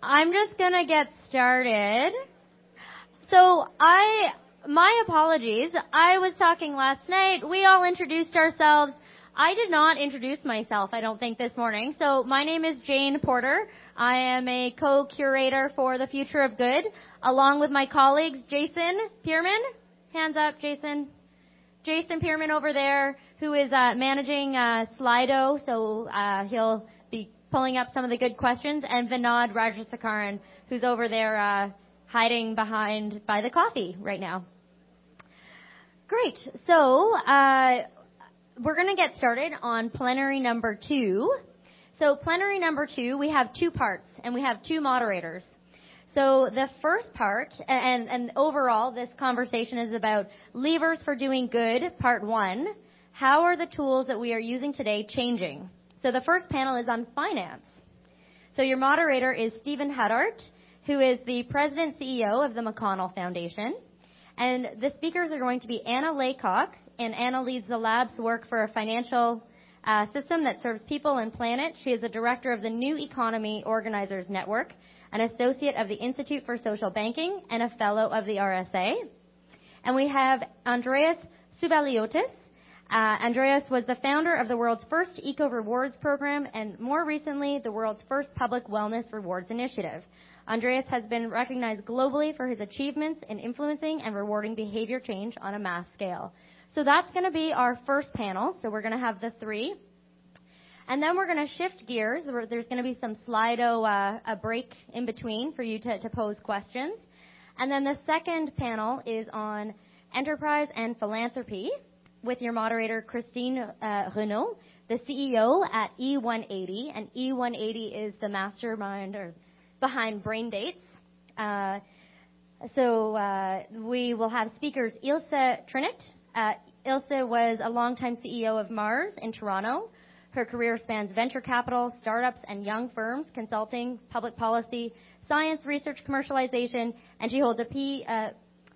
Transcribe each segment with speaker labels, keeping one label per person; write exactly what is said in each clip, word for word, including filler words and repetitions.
Speaker 1: I'm just going to get started. So I, my apologies. I was talking last night. We all introduced ourselves. I did not introduce myself, I don't think, this morning. So my name is Jane Porter. I am a co-curator for the Future of Good, along with my colleagues, Jason Pierman. Hands up, Jason. Jason Pierman over there, who is uh, managing uh, Slido, so uh, he'll be pulling up some of the good questions, and Vinod Rajasekaran, who's over there uh, hiding behind by the coffee right now. Great. So uh, we're going to get started on plenary number two. So plenary number two, we have two parts, and we have two moderators. So the first part, and, and overall, this conversation is about levers for doing good, part one. How are the tools that we are using today changing? So the first panel is on finance. So your moderator is Stephen Huddart, who is the president C E O of the McConnell Foundation. And the speakers are going to be Anna Laycock, and Anna leads the lab's work for a financial uh, system that serves people and planet. She is the director of the New Economy Organizers Network, an associate of the Institute for Social Banking, and a fellow of the R S A. And we have Andreas Soubaliotis. Uh, Andreas was the founder of the world's first Eco Rewards program, and more recently, the world's first public wellness rewards initiative. Andreas has been recognized globally for his achievements in influencing and rewarding behavior change on a mass scale. So that's going to be our first panel. So we're going to have the three. And then we're going to shift gears. There's going to be some Slido, uh, a break in between for you to, to pose questions. And then the second panel is on enterprise and philanthropy with your moderator, Christine uh, Renaud, the C E O at E one eighty. And E one eighty is the mastermind or behind Braindates. Uh, so uh, we will have speakers Ilse Trinnet. Uh, Ilse was a longtime C E O of Mars in Toronto. Her career spans venture capital, startups, and young firms, consulting, public policy, science, research, commercialization, and she holds a P, uh,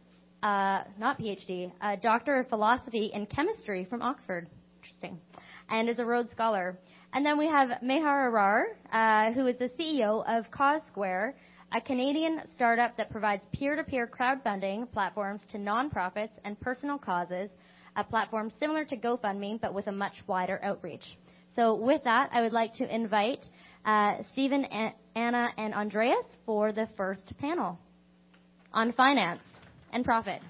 Speaker 1: uh, not PhD, a Doctor of Philosophy in Chemistry from Oxford. Interesting. And is a Rhodes Scholar. And then we have Mehar Arar, uh, who is the C E O of Cause Square, a Canadian startup that provides peer-to-peer crowdfunding platforms to nonprofits and personal causes, a platform similar to GoFundMe, but with a much wider outreach. So with that, I would like to invite uh, Stephen, a- Anna, and Andreas for the first panel on finance and profit.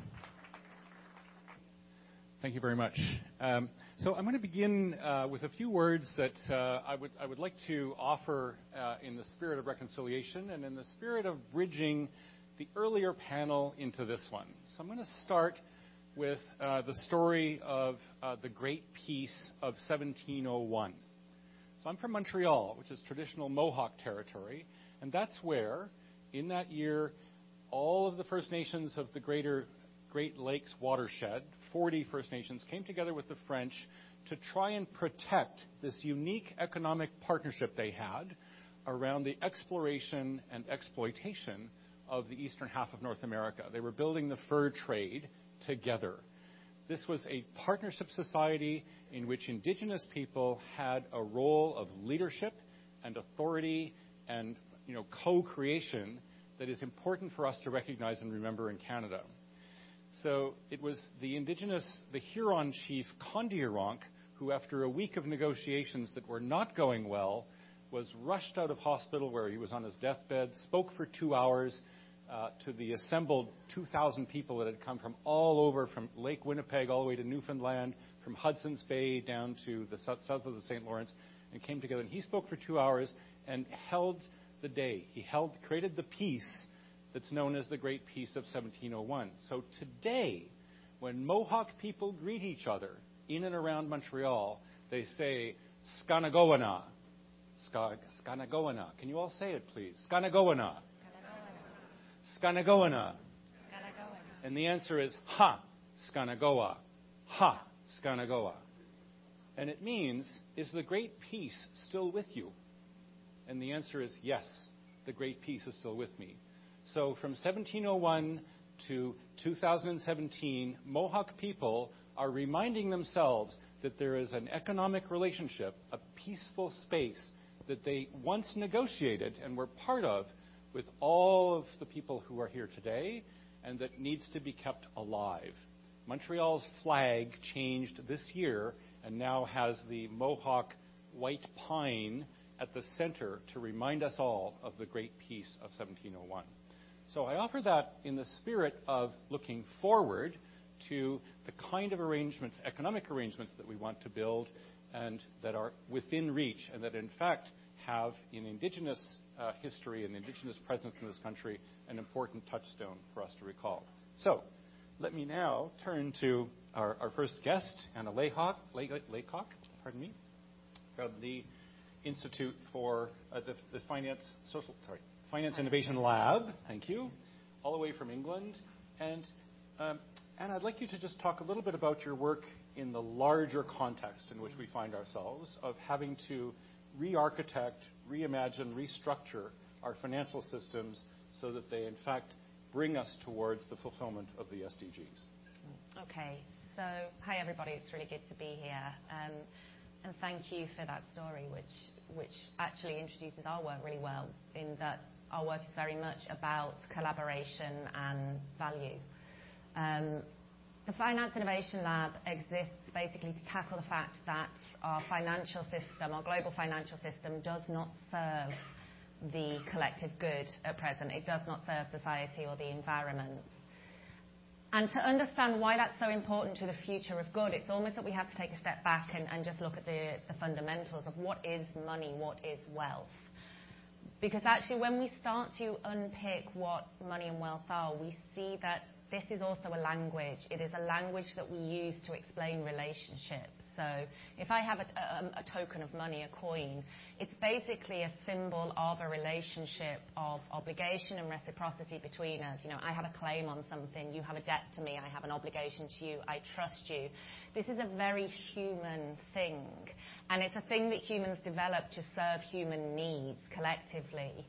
Speaker 2: Thank you very much. Um, so I'm going to begin uh, with a few words that uh, I would I would like to offer uh, in the spirit of reconciliation and in the spirit of bridging the earlier panel into this one. So I'm going to start with uh, the story of uh, the Great Peace of seventeen oh one. So I'm from Montreal, which is traditional Mohawk territory, and that's where, in that year, all of the First Nations of the greater Great Lakes watershed, forty First Nations, came together with the French to try and protect this unique economic partnership they had around the exploration and exploitation of the eastern half of North America. They were building the fur trade together. This was a partnership society in which Indigenous people had a role of leadership and authority and, you know, co-creation that is important for us to recognize and remember in Canada. So it was the Indigenous, the Huron chief Kondiaronk, who after a week of negotiations that were not going well, was rushed out of hospital where he was on his deathbed, spoke for two hours, Uh, to the assembled two thousand people that had come from all over, from Lake Winnipeg all the way to Newfoundland, from Hudson's Bay down to the south, south of the Saint Lawrence, and came together. And he spoke for two hours and held the day. He held, created the peace that's known as the Great Peace of seventeen oh one. So today, when Mohawk people greet each other in and around Montreal, they say, Skanagowana. Skanagowana. Can you all say it, please? Skanagowana. Skanagowana. And the answer is, ha, Skanagoa. Ha, Skanagoa. And it means, is the Great Peace still with you? And the answer is, yes, the Great Peace is still with me. So from seventeen oh one to two thousand seventeen, Mohawk people are reminding themselves that there is an economic relationship, a peaceful space that they once negotiated and were part of with all of the people who are here today and that needs to be kept alive. Montreal's flag changed this year and now has the Mohawk white pine at the center to remind us all of the great peace of seventeen oh one. So I offer that in the spirit of looking forward to the kind of arrangements, economic arrangements that we want to build and that are within reach and that in fact have in Indigenous uh, history and Indigenous presence in this country an important touchstone for us to recall. So let me now turn to our, our first guest, Anna Laycock, Laycock, pardon me, from the Institute for uh, the, the Finance Social, sorry, Finance Innovation Lab. Thank you, all the way from England. And um, Anna, I'd like you to just talk a little bit about your work in the larger context in which we find ourselves of having to re-architect, reimagine, restructure our financial systems so that they, in fact, bring us towards the fulfillment of the S D Gs.
Speaker 3: Okay, so hi everybody, it's really good to be here. Um, and thank you for that story, which, which actually introduces our work really well, in that our work is very much about collaboration and value. Um, the Finance Innovation Lab exists basically to tackle the fact that our financial system, our global financial system, does not serve the collective good at present. It does not serve society or the environment. And to understand why that's so important to the future of good, it's almost that we have to take a step back and, and just look at the, the fundamentals of what is money, what is wealth. Because actually when we start to unpick what money and wealth are, we see that this is also a language. It is a language that we use to explain relationships. So if I have a, a, a token of money, a coin, it's basically a symbol of a relationship of obligation and reciprocity between us. You know, I have a claim on something, you have a debt to me, I have an obligation to you, I trust you. This is a very human thing, and it's a thing that humans develop to serve human needs collectively.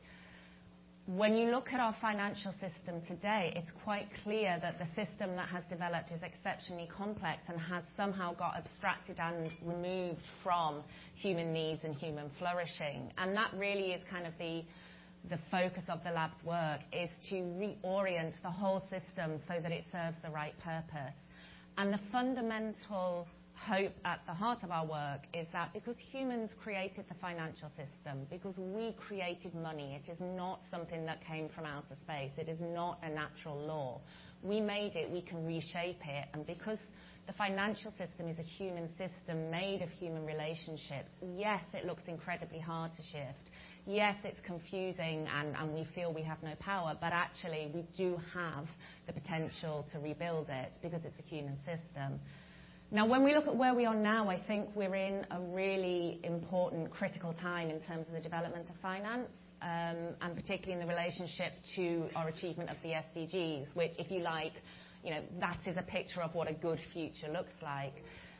Speaker 3: When you look at our financial system today, it's quite clear that the system that has developed is exceptionally complex and has somehow got abstracted and removed from human needs and human flourishing. And that really is kind of the, the focus of the lab's work, is to reorient the whole system so that it serves the right purpose. And the fundamental hope at the heart of our work is that because humans created the financial system, because we created money, it is not something that came from outer space. It is not a natural law. We made it, we can reshape it, and because the financial system is a human system made of human relationships, yes, it looks incredibly hard to shift. Yes, it's confusing and, and we feel we have no power, but actually we do have the potential to rebuild it because it's a human system. Now, when we look at where we are now, I think we're in a really important, critical time in terms of the development of finance, um, and particularly in the relationship to our achievement of the S D Gs, which, if you like, you know, that is a picture of what a good future looks like.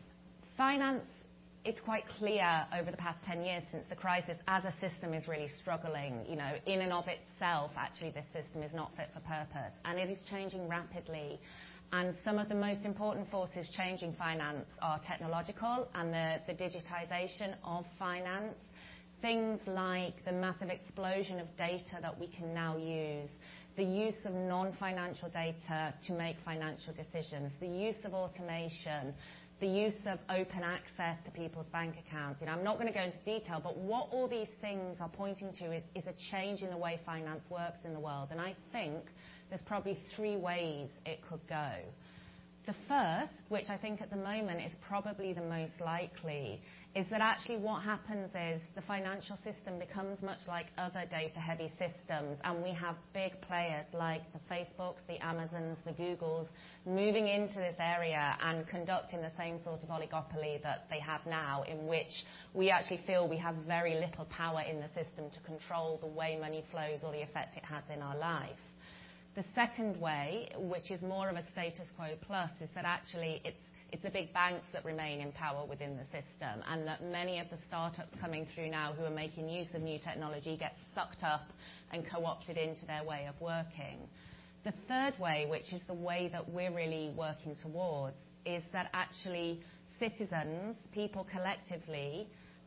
Speaker 3: Finance, it's quite clear over the past ten years since the crisis, as a system is really struggling. You know, in and of itself, actually, this system is not fit for purpose, and it is changing rapidly. And some of the most important forces changing finance are technological and the, the digitization of finance. Things like the massive explosion of data that we can now use, the use of non-financial data to make financial decisions, the use of automation, the use of open access to people's bank accounts. You know, I'm not going to go into detail, but what all these things are pointing to is, is a change in the way finance works in the world. And I think there's probably three ways it could go. The first, which I think at the moment is probably the most likely, is that actually what happens is the financial system becomes much like other data-heavy systems, and we have big players like the Facebooks, the Amazons, the Googles, moving into this area and conducting the same sort of oligopoly that they have now, in which we actually feel we have very little power in the system to control the way money flows or the effect it has in our life. The second way, which is more of a status quo plus, is that actually it's it's the big banks that remain in power within the system, and that many of the startups coming through now who are making use of new technology get sucked up and co-opted into their way of working. The third way, which is the way that we're really working towards, is that actually citizens, people collectively,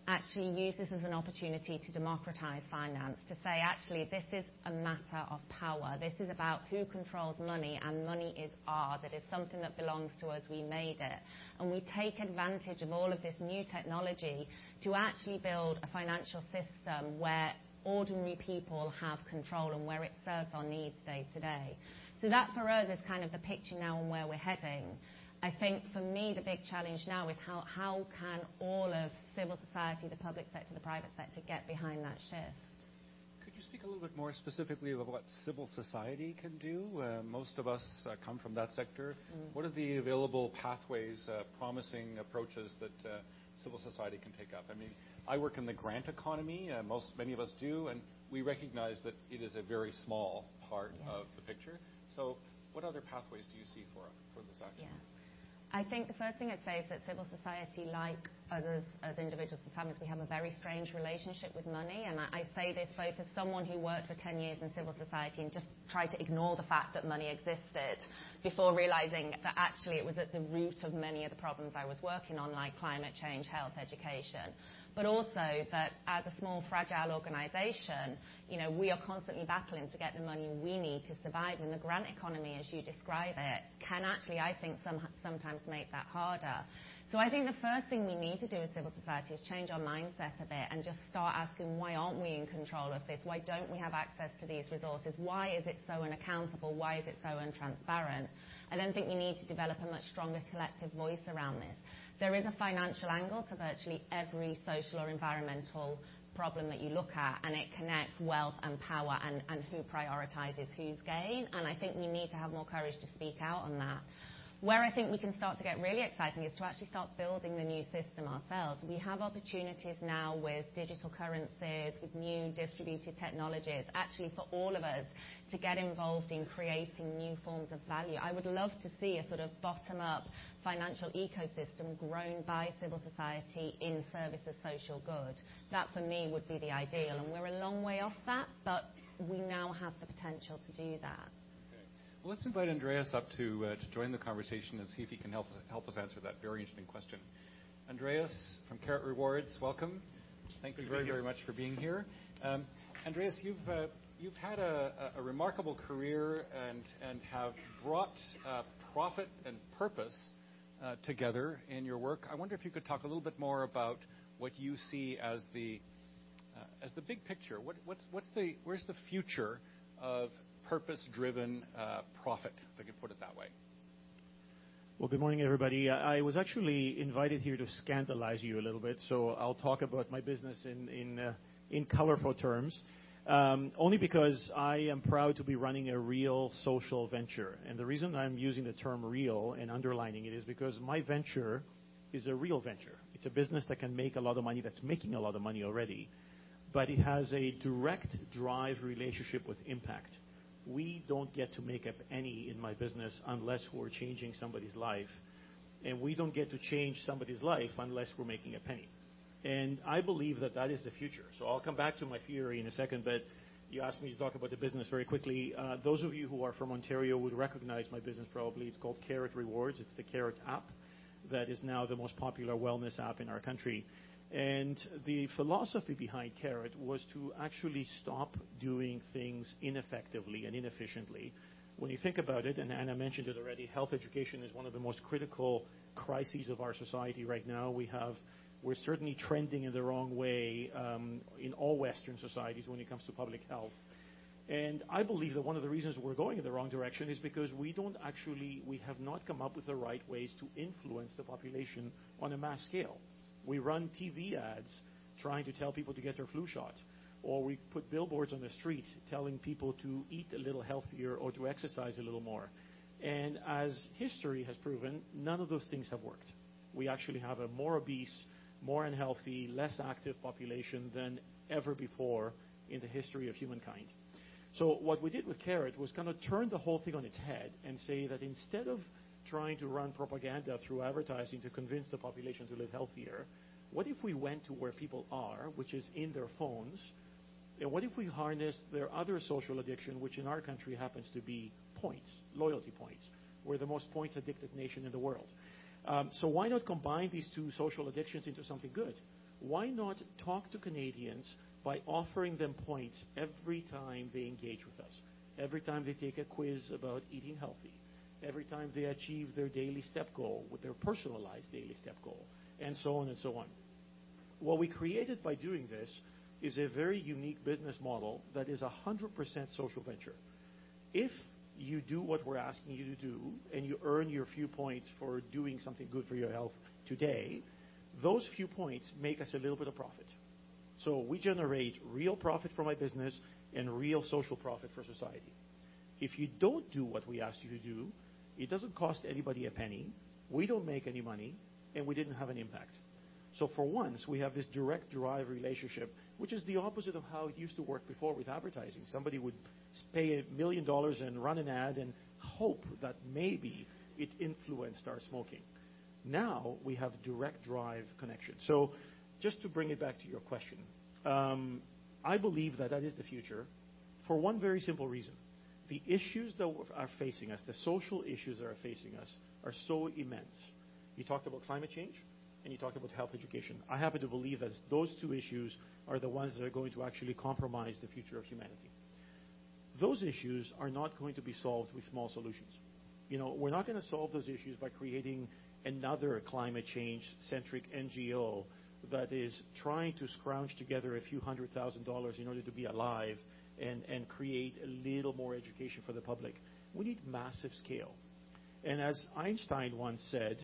Speaker 3: actually use this as an opportunity to democratize finance, to say, actually, this is a matter of power. This is about who controls money, and money is ours. It is something that belongs to us. We made it. And we take advantage of all of this new technology to actually build a financial system where ordinary people have control and where it serves our needs day to day. So that, for us, is kind of the picture now and where we're heading. I think for me the big challenge now is how, how can all of civil society, the public sector, the private sector get behind that shift?
Speaker 2: Could you speak a little bit more specifically about what civil society can do? Uh, most of us uh, come from that sector. Mm. What are the available pathways, uh, promising approaches that uh, civil society can take up? I mean, I work in the grant economy, uh, most many of us do, and we recognize that it is a very small part yeah. of the picture. So what other pathways do you see for, for this action?
Speaker 3: Yeah. I think the first thing I'd say is that civil society, like others as individuals and families, we have a very strange relationship with money. And I, I say this both as someone who worked for ten years in civil society and just tried to ignore the fact that money existed before realizing that actually it was at the root of many of the problems I was working on, like climate change, health, education. But also that as a small, fragile organization, you know, we are constantly battling to get the money we need to survive. And the grant economy, as you describe it, can actually, I think, some, sometimes make that harder. So I think the first thing we need to do as civil society is change our mindset a bit and just start asking, why aren't we in control of this? Why don't we have access to these resources? Why is it so unaccountable? Why is it so untransparent? I then think we need to develop a much stronger collective voice around this. There is a financial angle to virtually every social or environmental problem that you look at, and it connects wealth and power and, and who prioritizes whose gain. And I think we need to have more courage to speak out on that. Where I think we can start to get really exciting is to actually start building the new system ourselves. We have opportunities now with digital currencies, with new distributed technologies, actually for all of us to get involved in creating new forms of value. I would love to see a sort of bottom-up financial ecosystem grown by civil society in service of social good. That, for me, would be the ideal. And we're a long way off that, but we now have the potential to do that.
Speaker 2: Well, let's invite Andreas up to uh, to join the conversation and see if he can help us, help us answer that very interesting question. Andreas from Carrot Rewards, welcome. Thank you very, very much for being here. Um, Andreas, you've uh, you've had a, a remarkable career and and have brought uh, profit and purpose uh, together in your work. I wonder if you could talk a little bit more about what you see as the uh, as the big picture. What what's what's the where's the future of purpose-driven uh, profit, if I could put it that way?
Speaker 4: Well, good morning, everybody. I was actually invited here to scandalize you a little bit, so I'll talk about my business in in, uh, in colorful terms, um, only because I am proud to be running a real social venture. And the reason I'm using the term real and underlining it is because my venture is a real venture. It's a business that can make a lot of money, that's making a lot of money already, but it has a direct drive relationship with impact. We don't get to make a penny in my business unless we're changing somebody's life. And we don't get to change somebody's life unless we're making a penny. And I believe that that is the future. So I'll come back to my theory in a second, but you asked me to talk about the business very quickly. Uh, those of you who are from Ontario would recognize my business probably. It's called Carrot Rewards. It's the Carrot app that is now the most popular wellness app in our country. And the philosophy behind Carrot was to actually stop doing things ineffectively and inefficiently. When you think about it, and Anna mentioned it already, health education is one of the most critical crises of our society right now. We have, we're certainly trending in the wrong way um, in all Western societies when it comes to public health. And I believe that one of the reasons we're going in the wrong direction is because we don't actually, we have not come up with the right ways to influence the population on a mass scale. We run T V ads trying to tell people to get their flu shot, or we put billboards on the street telling people to eat a little healthier or to exercise a little more. And as history has proven, none of those things have worked. We actually have a more obese, more unhealthy, less active population than ever before in the history of humankind. So what we did with Carrot was kind of turn the whole thing on its head and say that instead of trying to run propaganda through advertising to convince the population to live healthier, what if we went to where people are, which is in their phones, and what if we harnessed their other social addiction, which in our country happens to be points, loyalty points. We're the most points-addicted nation in the world. Um, so why not combine these two social addictions into something good? why not talk to Canadians by offering them points every time they engage with us, every time they take a quiz about eating healthy, every time they achieve their daily step goal with their personalized daily step goal, and so on and so on. What we created by doing this is a very unique business model that is one hundred percent social venture. If you do what we're asking you to do and you earn your few points for doing something good for your health today, those few points make us a little bit of profit. So we generate real profit for my business and real social profit for society. If you don't do what we asked you to do, it doesn't cost anybody a penny, we don't make any money, and we didn't have an impact. So for once, we have this direct drive relationship, which is the opposite of how it used to work before with advertising. Somebody would pay a million dollars and run an ad and hope that maybe it influenced our smoking. Now we have direct drive connection. So just to bring it back to your question, um, I believe that that is the future for one very simple reason. The issues that are facing us, the social issues that are facing us, are so immense. You talked about climate change, and you talked about health education. I happen to believe that those two issues are the ones that are going to actually compromise the future of humanity. Those issues are not going to be solved with small solutions. You know, we're not going to solve those issues by creating another climate change-centric N G O that is trying to scrounge together a few hundred thousand dollars in order to be alive and, and create a little more education for the public. We need massive scale. And as Einstein once said,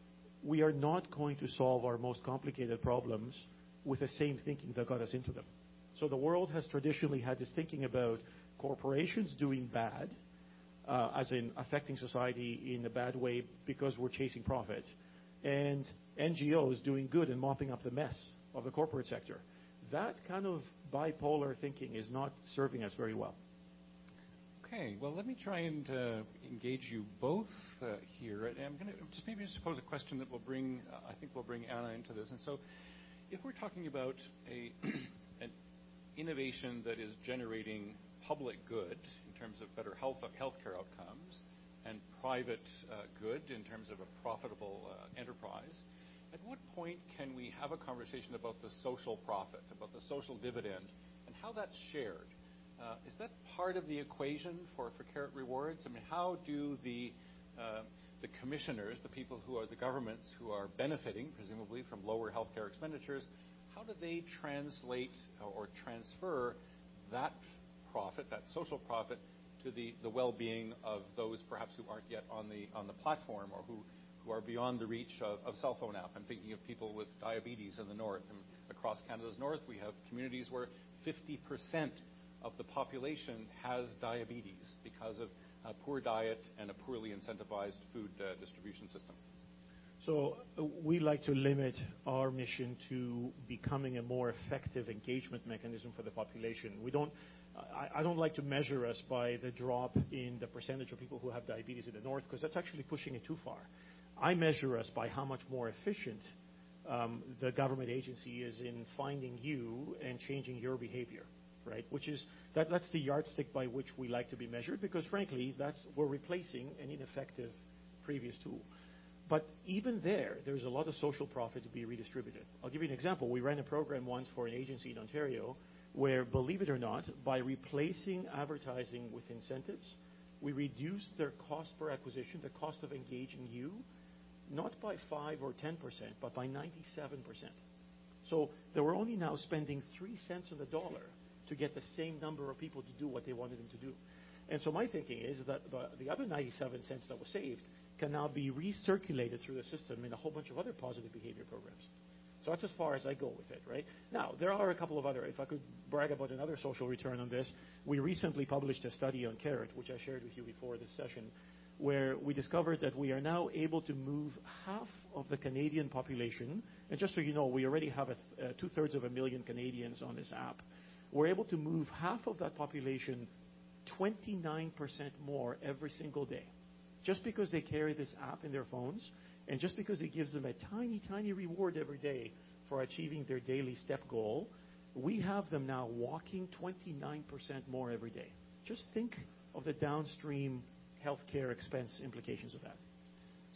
Speaker 4: we are not going to solve our most complicated problems with the same thinking that got us into them. So the world has traditionally had this thinking about corporations doing bad, uh, as in affecting society in a bad way because we're chasing profit, and N G Os doing good and mopping up the mess of the corporate sector. That kind of bipolar thinking is not serving us very well.
Speaker 2: Okay, well, let me try and uh, engage you both uh, here. And I'm going to just maybe just pose a question that will bring, uh, I think will bring Anna into this. And so if we're talking about a an innovation that is generating public good in terms of better health healthcare outcomes and private uh, good in terms of a profitable uh, enterprise, at what point can we have a conversation about the social profit, about the social dividend, and how that's shared? Uh, is that part of the equation for, for Carrot Rewards? I mean, how do the uh, the commissioners, the people who are the governments who are benefiting, presumably, from lower healthcare expenditures, how do they translate or transfer that profit, that social profit, to the, the well-being of those perhaps who aren't yet on the on the platform or who, who are beyond the reach of, of cell phone app? I'm thinking of people with diabetes in the north. And across Canada's north, we have communities where fifty percent of the population has diabetes because of a poor diet and a poorly incentivized food uh, distribution system.
Speaker 4: So uh, we like to limit our mission to becoming a more effective engagement mechanism for the population. We don't, I, I don't like to measure us by the drop in the percentage of people who have diabetes in the north, because that's actually pushing it too far. I measure us by how much more efficient um, the government agency is in finding you and changing your behavior. Right, which is that, that's the yardstick by which we like to be measured, because frankly, that's we're replacing an ineffective previous tool. But even there, there's a lot of social profit to be redistributed. I'll give you an example. We ran a program once for an agency in Ontario where, believe it or not, by replacing advertising with incentives, we reduced their cost per acquisition, the cost of engaging you, not by five or ten percent, but by ninety-seven percent. So they were only now spending three cents on the dollar to get the same number of people to do what they wanted them to do. And so my thinking is that the, the other ninety-seven cents that was saved can now be recirculated through the system in a whole bunch of other positive behavior programs. So that's as far as I go with it, right? Now, there are a couple of other, if I could brag about another social return on this, we recently published a study on Carrot, which I shared with you before this session, where we discovered that we are now able to move half of the Canadian population, and just so you know, we already have a th- uh, two-thirds of a million Canadians on this app. We're able to move half of that population twenty-nine percent more every single day, just because they carry this app in their phones, and just because it gives them a tiny, tiny reward every day for achieving their daily step goal. We have them now walking twenty-nine percent more every day. Just think of the downstream healthcare expense implications of that.
Speaker 2: So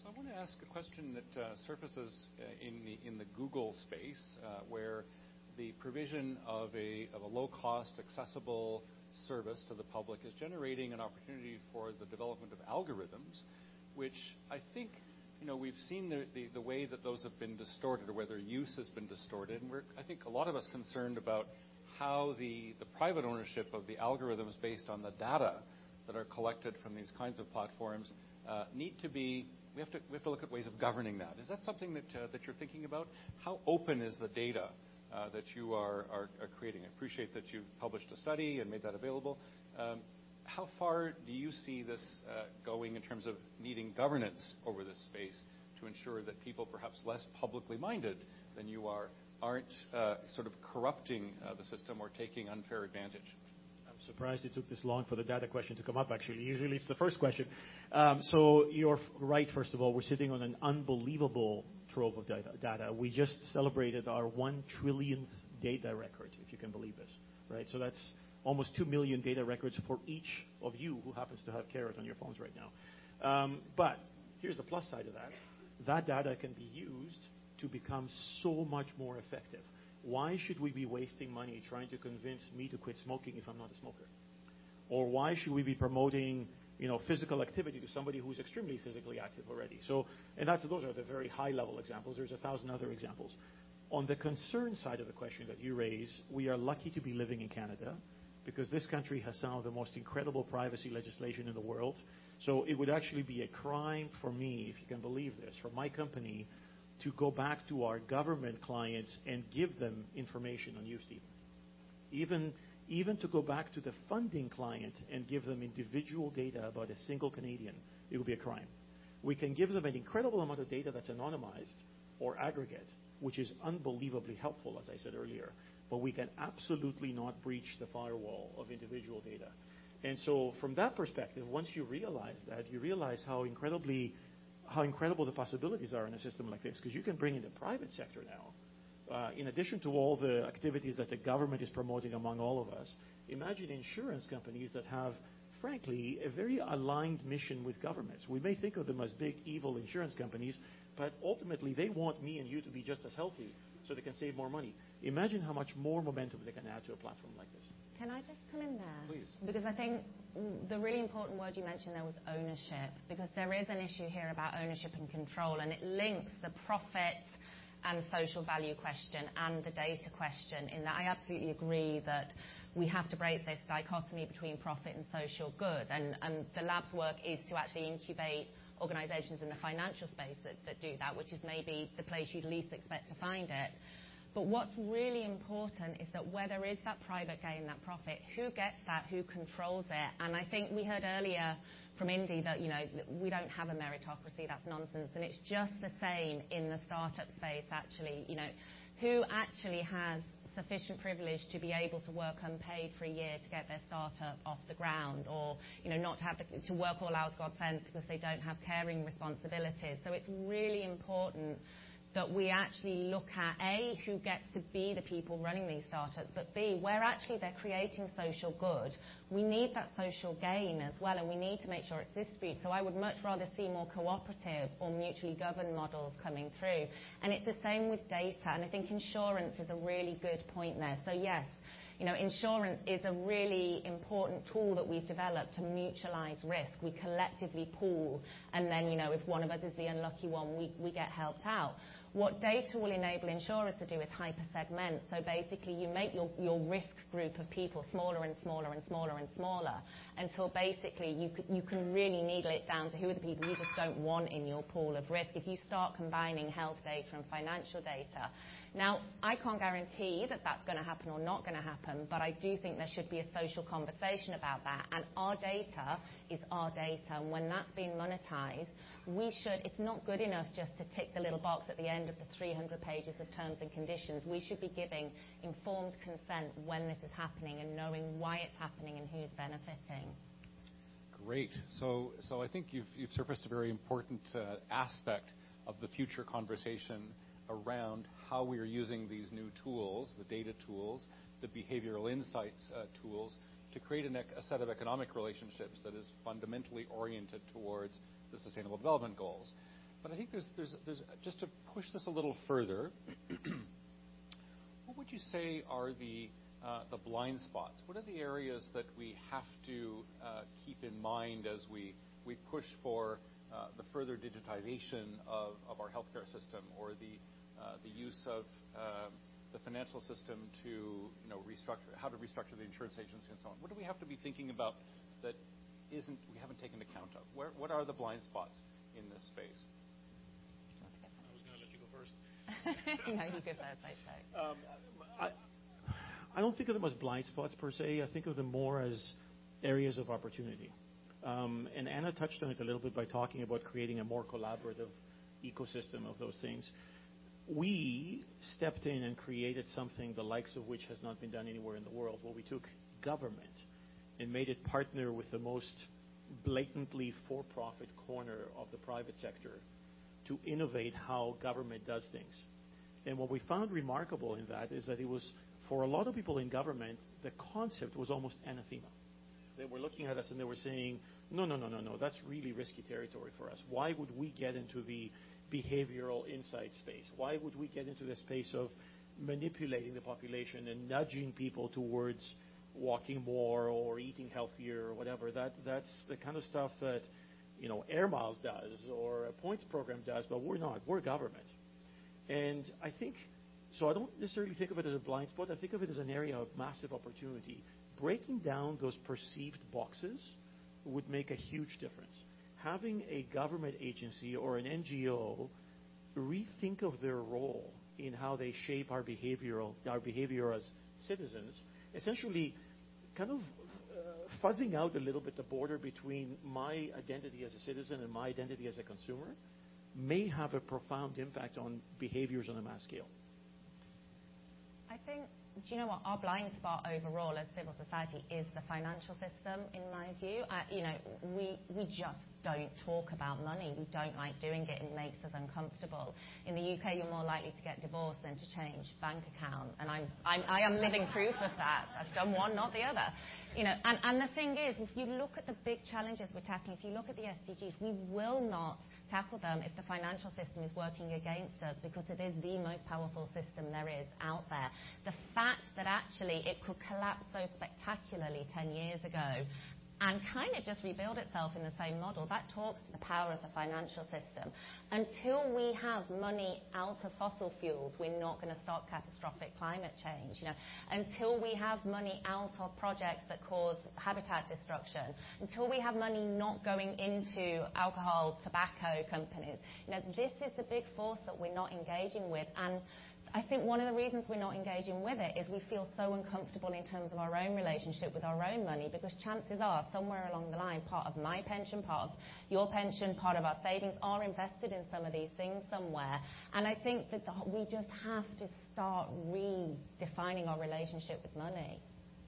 Speaker 2: So I want to ask a question that uh, surfaces uh, in the in the Google space, uh, where the provision of a of a low-cost, accessible service to the public is generating an opportunity for the development of algorithms, which I think, you know, we've seen the, the, the way that those have been distorted, or whether use has been distorted, and we're, I think, a lot of us concerned about how the, the private ownership of the algorithms based on the data that are collected from these kinds of platforms uh, need to be, we have to we have to look at ways of governing that. Is that something that uh, that you're thinking about? How open is the data uh, that you are, are, are creating? I appreciate that you've published a study and made that available. Um, how far do you see this uh, going in terms of needing governance over this space to ensure that people perhaps less publicly minded than you are aren't uh, sort of corrupting uh, the system or taking unfair advantage?
Speaker 4: I'm surprised it took this long for the data question to come up, actually. Usually it's the first question. Um, so you're right, first of all. We're sitting on an unbelievable trove of data. data. We just celebrated our one trillionth data record, if you can believe this, right? So that's almost two million data records for each of you who happens to have Carrot on your phones right now. Um, but here's the plus side of that. That data can be used to become so much more effective. Why should we be wasting money trying to convince me to quit smoking if I'm not a smoker? Or why should we be promoting, you know, physical activity to somebody who's extremely physically active already? So, and that's, those are the very high-level examples. There's a thousand other examples. On the concern side of the question that you raise, we are lucky to be living in Canada because this country has some of the most incredible privacy legislation in the world. So it would actually be a crime for me, if you can believe this, for my company to go back to our government clients and give them information on you, Stephen. Even, even to go back to the funding client and give them individual data about a single Canadian, it would be a crime. We can give them an incredible amount of data that's anonymized or aggregate, which is unbelievably helpful, as I said earlier, but we can absolutely not breach the firewall of individual data. And so from that perspective, once you realize that, you realize how incredibly how incredible the possibilities are in a system like this, because you can bring in the private sector now. Uh, in addition to all the activities that the government is promoting among all of us, imagine insurance companies that have, frankly, a very aligned mission with governments. We may think of them as big, evil insurance companies, but ultimately they want me and you to be just as healthy so they can save more money. Imagine how much more momentum they can add to a platform like this.
Speaker 3: Can I just come in there?
Speaker 2: Please.
Speaker 3: Because I think the really important word you mentioned there was ownership, because there is an issue here about ownership and control, and it links the profit and social value question and the data question, in that I absolutely agree that we have to break this dichotomy between profit and social good, and, and the lab's work is to actually incubate organisations in the financial space that, that do that, which is maybe the place you'd least expect to find it. But what's really important is that where there is that private gain, that profit, who gets that, who controls it? And I think we heard earlier from Indy that, you know, we don't have a meritocracy, that's nonsense. And it's just the same in the startup space, actually. You know, who actually has sufficient privilege to be able to work unpaid for a year to get their startup off the ground, or, you know, not to have the, to work all hours God sends because they don't have caring responsibilities. So it's really important that we actually look at, A, who gets to be the people running these startups, but B, where actually they're creating social good. We need that social gain as well, and we need to make sure it's distributed. So I would much rather see more cooperative or mutually governed models coming through. And it's the same with data, and I think insurance is a really good point there. So yes, you know, insurance is a really important tool that we've developed to mutualize risk. We collectively pool, and then, you know, if one of us is the unlucky one, we, we get helped out. What data will enable insurers to do is hyper-segment. So basically, you make your, your risk group of people smaller and smaller and smaller and smaller until basically you, could, you can really needle it down to who are the people you just don't want in your pool of risk. If you start combining health data and financial data, now, I can't guarantee that that's going to happen or not going to happen, but I do think there should be a social conversation about that. And our data is our data, and when that's being monetized, we should, it's not good enough just to tick the little box at the end of the three hundred pages of terms and conditions. We should be giving informed consent when this is happening and knowing why it's happening and who's benefiting.
Speaker 2: Great. So, so I think you've, you've surfaced a very important uh, aspect of the future conversation around how we are using these new tools, the data tools, the behavioral insights uh, tools, to create an, a set of economic relationships that is fundamentally oriented towards the Sustainable Development Goals. but I think there's, there's, there's just to push this a little further, what would you say are the, uh, the blind spots? What are the areas that we have to uh, keep in mind as we, we push for uh, the further digitization of, of our healthcare system, or the, uh, the use of uh, the financial system to, you know, restructure, how to restructure the insurance agency and so on? What do we have to be thinking about that isn't, we haven't taken account of? Where, what are the blind spots in this space?
Speaker 4: I was going to let you go first.
Speaker 3: No, you go first, I say.
Speaker 4: Um, I, I don't think of them as blind spots per se. I think of them more as areas of opportunity. Um, and Anna touched on it a little bit by talking about creating a more collaborative ecosystem of those things. We stepped in and created something the likes of which has not been done anywhere in the world, where we took government and made it partner with the most blatantly for-profit corner of the private sector to innovate how government does things. And what we found remarkable in that is that it was, for a lot of people in government, the concept was almost anathema. They were looking at us and they were saying, no, no, no, no, no, that's really risky territory for us. Why would we get into the behavioral insight space? Why would we get into the space of manipulating the population and nudging people towards walking more or eating healthier or whatever? That that's the kind of stuff that, you know, Air Miles does or a points program does, but we're not. We're government. And I think, so I don't necessarily think of it as a blind spot. I think of it as an area of massive opportunity. Breaking down those perceived boxes would make a huge difference. Having a government agency or an N G O rethink of their role in how they shape our behavioral, our behavior as citizens, essentially kind of uh, fuzzing out a little bit the border between my identity as a citizen and my identity as a consumer, may have a profound impact on behaviors on a mass scale.
Speaker 3: I think, do you know what, our blind spot overall as civil society is the financial system, in my view. Uh, you know, we we just don't talk about money. We don't like doing it. It makes us uncomfortable. In the U K, you're more likely to get divorced than to change bank account, and I'm, I'm I am living proof of that. I've done one, not the other. You know, and, and the thing is, if you look at the big challenges we're tackling, if you look at the S D Gs, we will not tackle them if the financial system is working against us, because it is the most powerful system there is out there. The fact that actually it could collapse so spectacularly ten years ago and kind of just rebuild itself in the same model, that talks to the power of the financial system. Until we have money out of fossil fuels, we're not going to stop catastrophic climate change. You know, until we have money out of projects that cause habitat destruction, until we have money not going into alcohol, tobacco companies, you know, this is the big force that we're not engaging with. And I think one of the reasons we're not engaging with it is we feel so uncomfortable in terms of our own relationship with our own money, because chances are somewhere along the line part of my pension, part of your pension, part of our savings are invested in some of these things somewhere. And I think that the, we just have to start redefining our relationship with money.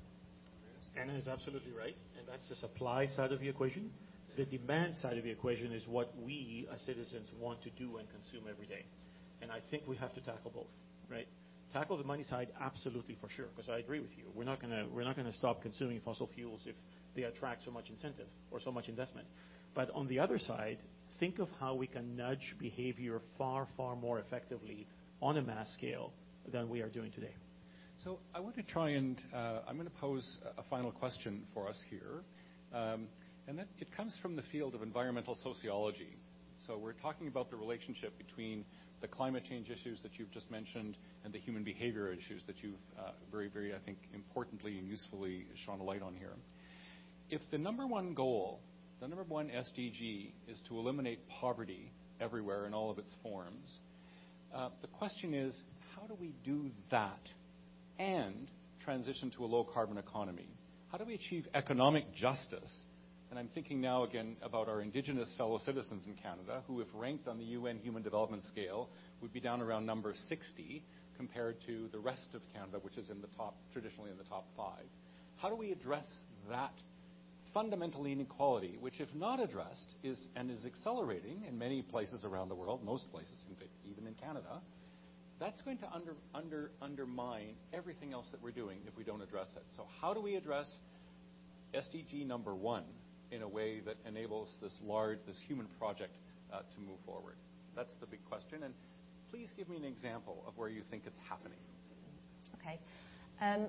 Speaker 4: Anna is absolutely right, and that's the supply side of the equation. The demand side of the equation is what we as citizens want to do and consume every day. And I think we have to tackle both. Right, tackle the money side absolutely for sure, because I agree with you. We're not gonna we're not gonna stop consuming fossil fuels if they attract so much incentive or so much investment. But on the other side, think of how we can nudge behavior far far more effectively on a mass scale than we are doing today.
Speaker 2: So I want to try and uh, I'm going to pose a final question for us here, um, and that it comes from the field of environmental sociology. So we're talking about the relationship between the climate change issues that you've just mentioned and the human behavior issues that you've uh, very, very, I think, importantly and usefully shone a light on here. If the number one goal, the number one S D G, is to eliminate poverty everywhere in all of its forms, uh, the question is, how do we do that and transition to a low-carbon economy? How do we achieve economic justice? And I'm thinking now again about our Indigenous fellow citizens in Canada, who, if ranked on the U N Human Development Scale, would be down around number sixty compared to the rest of Canada, which is in the top, traditionally in the top five. How do we address that fundamental inequality, which, if not addressed, is and is accelerating in many places around the world, most places, in fact, even in Canada? That's going to under, under, undermine everything else that we're doing if we don't address it. So how do we address S D G number one in a way that enables this large, this human project uh, to move forward? That's the big question. And please give me an example of where you think it's happening.
Speaker 3: Okay. Um,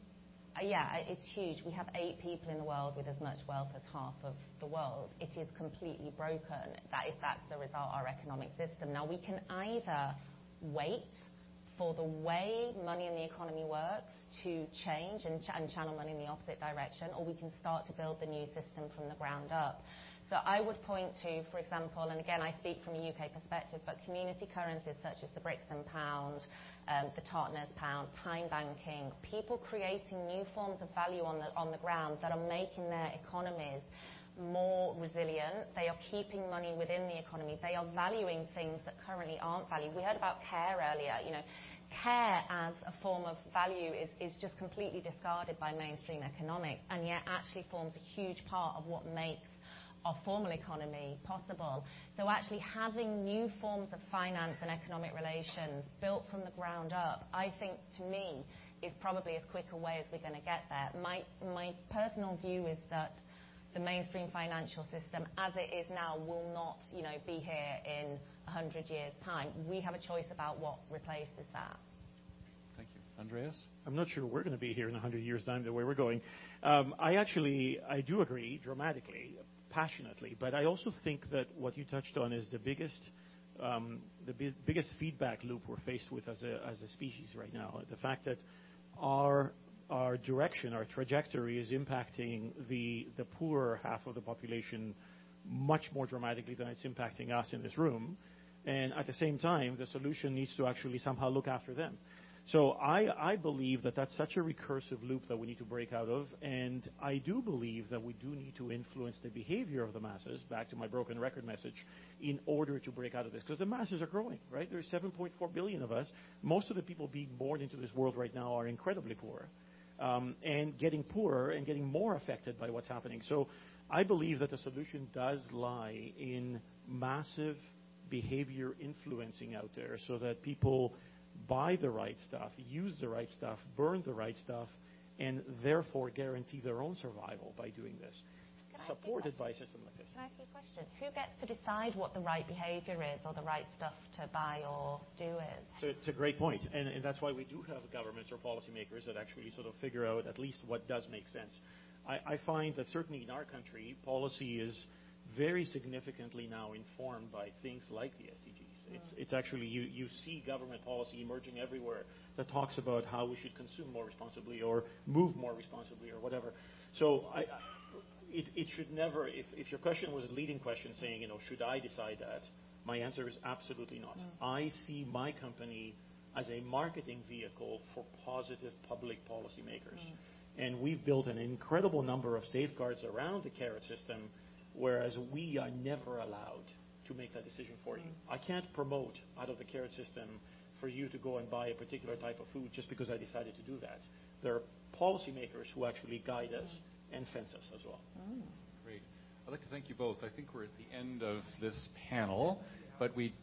Speaker 3: yeah, it's huge. We have eight people in the world with as much wealth as half of the world. It is completely broken. That is, that's the result of our economic system. Now, we can either wait for the way money in the economy works to change and, ch- and channel money in the opposite direction, or we can start to build the new system from the ground up. So I would point to, for example, and again I speak from a U K perspective, but community currencies such as the Brixton pound, um, the Totnes pound, Pine banking, people creating new forms of value on the, on the ground that are making their economies more resilient. They are keeping money within the economy. They are valuing things that currently aren't valued. We heard about care earlier. You know, care as a form of value is, is just completely discarded by mainstream economics, and yet actually forms a huge part of what makes our formal economy possible. So actually having new forms of finance and economic relations built from the ground up, I think, to me, is probably as quick a way as we're going to get there. My, my personal view is that the mainstream financial system, as it is now, will not, you know, be here in one hundred years' time. We have a choice about what replaces that.
Speaker 2: Thank you. Andreas?
Speaker 4: I'm not sure we're going to be here in one hundred years' time the way we're going. Um, I actually, I do agree dramatically, passionately, but I also think that what you touched on is the biggest, um, the bi- biggest feedback loop we're faced with as a, as a species right now. The fact that our our direction, our trajectory is impacting the the poorer half of the population much more dramatically than it's impacting us in this room. And at the same time, the solution needs to actually somehow look after them. So I, I believe that that's such a recursive loop that we need to break out of. And I do believe that we do need to influence the behavior of the masses, back to my broken record message, in order to break out of this. Because the masses are growing, right? There's seven point four billion of us. Most of the people being born into this world right now are incredibly poor. Um, and getting poorer and getting more affected by what's happening. So I believe that the solution does lie in massive behavior influencing out there so that people buy the right stuff, use the right stuff, burn the right stuff, and therefore guarantee their own survival by doing this, supported by a system like this.
Speaker 3: Can I ask you a question? Who gets to decide what the right behavior is or the right stuff to buy or do is?
Speaker 4: So it's a great point, and, and that's why we do have governments or policymakers that actually sort of figure out at least what does make sense. I, I find that certainly in our country, policy is very significantly now informed by things like the S D Gs. It's, it's actually, you, you see government policy emerging everywhere that talks about how we should consume more responsibly or move more responsibly or whatever. So I, it, it should never, if, if your question was a leading question saying, you know, should I decide that? My answer is absolutely not. Mm. I see my company as a marketing vehicle for positive public policymakers. Mm. And we've built an incredible number of safeguards around the carrot system, whereas we are never allowed to make that decision for you. I can't promote out of the carrot system for you to go and buy a particular type of food just because I decided to do that. There are policymakers who actually guide us and fence us as well.
Speaker 3: Mm.
Speaker 2: Great. I'd like to thank you both. I think we're at the end of this panel, but we...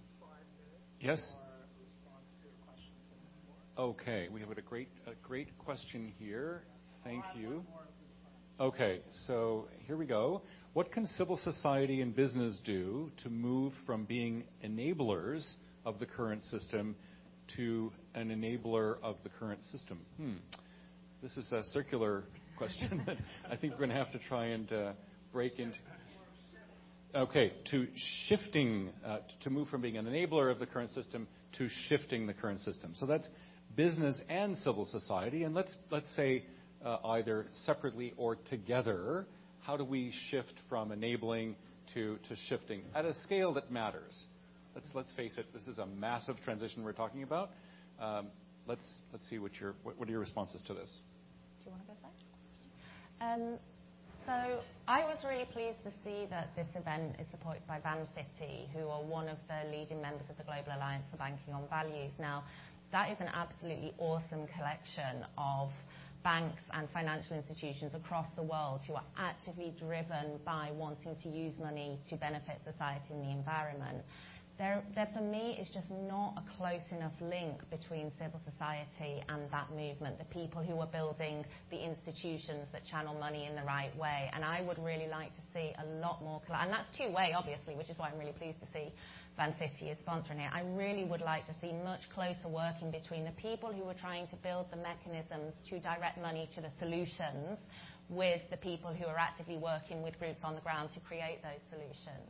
Speaker 2: Yes? Okay, we have a great, a great question here. Thank you. Okay, so here we go. What can civil society and business do to move from being enablers of the current system to an enabler of the current system? Hmm. This is a circular question that I think we're going to have to try and uh, break into. Okay, to shifting, uh, to move from being an enabler of the current system to shifting the current system. So that's business and civil society, and let's let's say uh, either separately or together. How do we shift from enabling to, to shifting at a scale that matters? Let's let's face it. This is a massive transition we're talking about. Um, let's let's see what your what, what are your responses to this?
Speaker 3: Do you want to go first? Um, so I was really pleased to see that this event is supported by Vancity, who are one of the leading members of the Global Alliance for Banking on Values. Now, that is an absolutely awesome collection of banks and financial institutions across the world who are actively driven by wanting to use money to benefit society and the environment. there, there for me is just not a close enough link between civil society and that movement, the people who are building the institutions that channel money in the right way. And I would really like to see a lot more, and that's two-way, obviously, which is why I'm really pleased to see Van City is sponsoring it. I really would like to see much closer working between the people who are trying to build the mechanisms to direct money to the solutions with the people who are actively working with groups on the ground to create those solutions.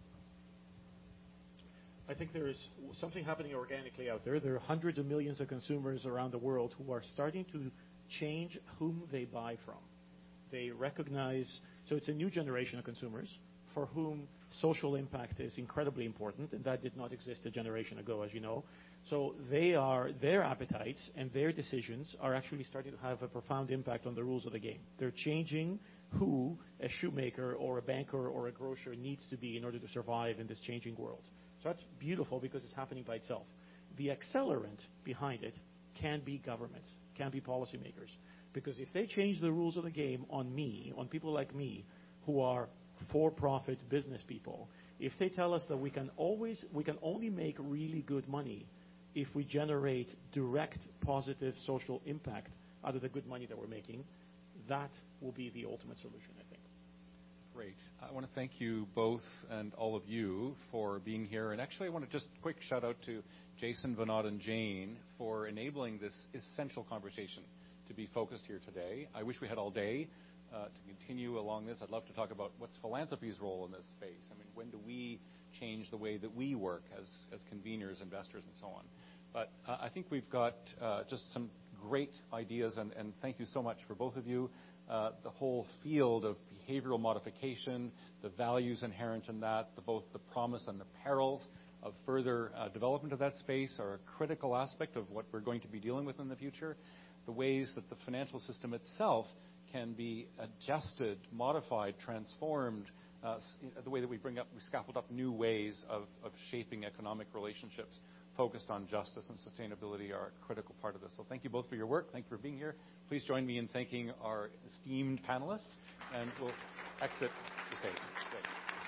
Speaker 4: I think there is something happening organically out there. There are hundreds of millions of consumers around the world who are starting to change whom they buy from. They recognize, so it's a new generation of consumers for whom social impact is incredibly important, and that did not exist a generation ago, as you know. So they are, their appetites and their decisions are actually starting to have a profound impact on the rules of the game. They're changing who a shoemaker or a banker or a grocer needs to be in order to survive in this changing world. So that's beautiful because it's happening by itself. The accelerant behind it can be governments, can be policymakers. Because if they change the rules of the game on me, on people like me, who are for-profit business people, if they tell us that we can always, we can only make really good money if we generate direct positive social impact out of the good money that we're making, that will be the ultimate solution, I think.
Speaker 2: Great. I want to thank you both and all of you for being here. And actually, I want to just quick shout out to Jason, Vinod, and Jane for enabling this essential conversation to be focused here today. I wish we had all day uh, to continue along this. I'd love to talk about what's philanthropy's role in this space. I mean, when do we change the way that we work as, as conveners, investors, and so on? But uh, I think we've got uh, just some great ideas, and, and thank you so much for both of you. Uh, the whole field of behavioral modification, the values inherent in that, the, both the promise and the perils of further uh, development of that space are a critical aspect of what we're going to be dealing with in the future. The ways that the financial system itself can be adjusted, modified, transformed, uh, the way that we bring up, we scaffold up new ways of, of shaping economic relationships focused on justice and sustainability are a critical part of this. So thank you both for your work. Thank you for being here. Please join me in thanking our esteemed panelists, and we'll exit the stage. Great.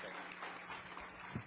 Speaker 2: Okay.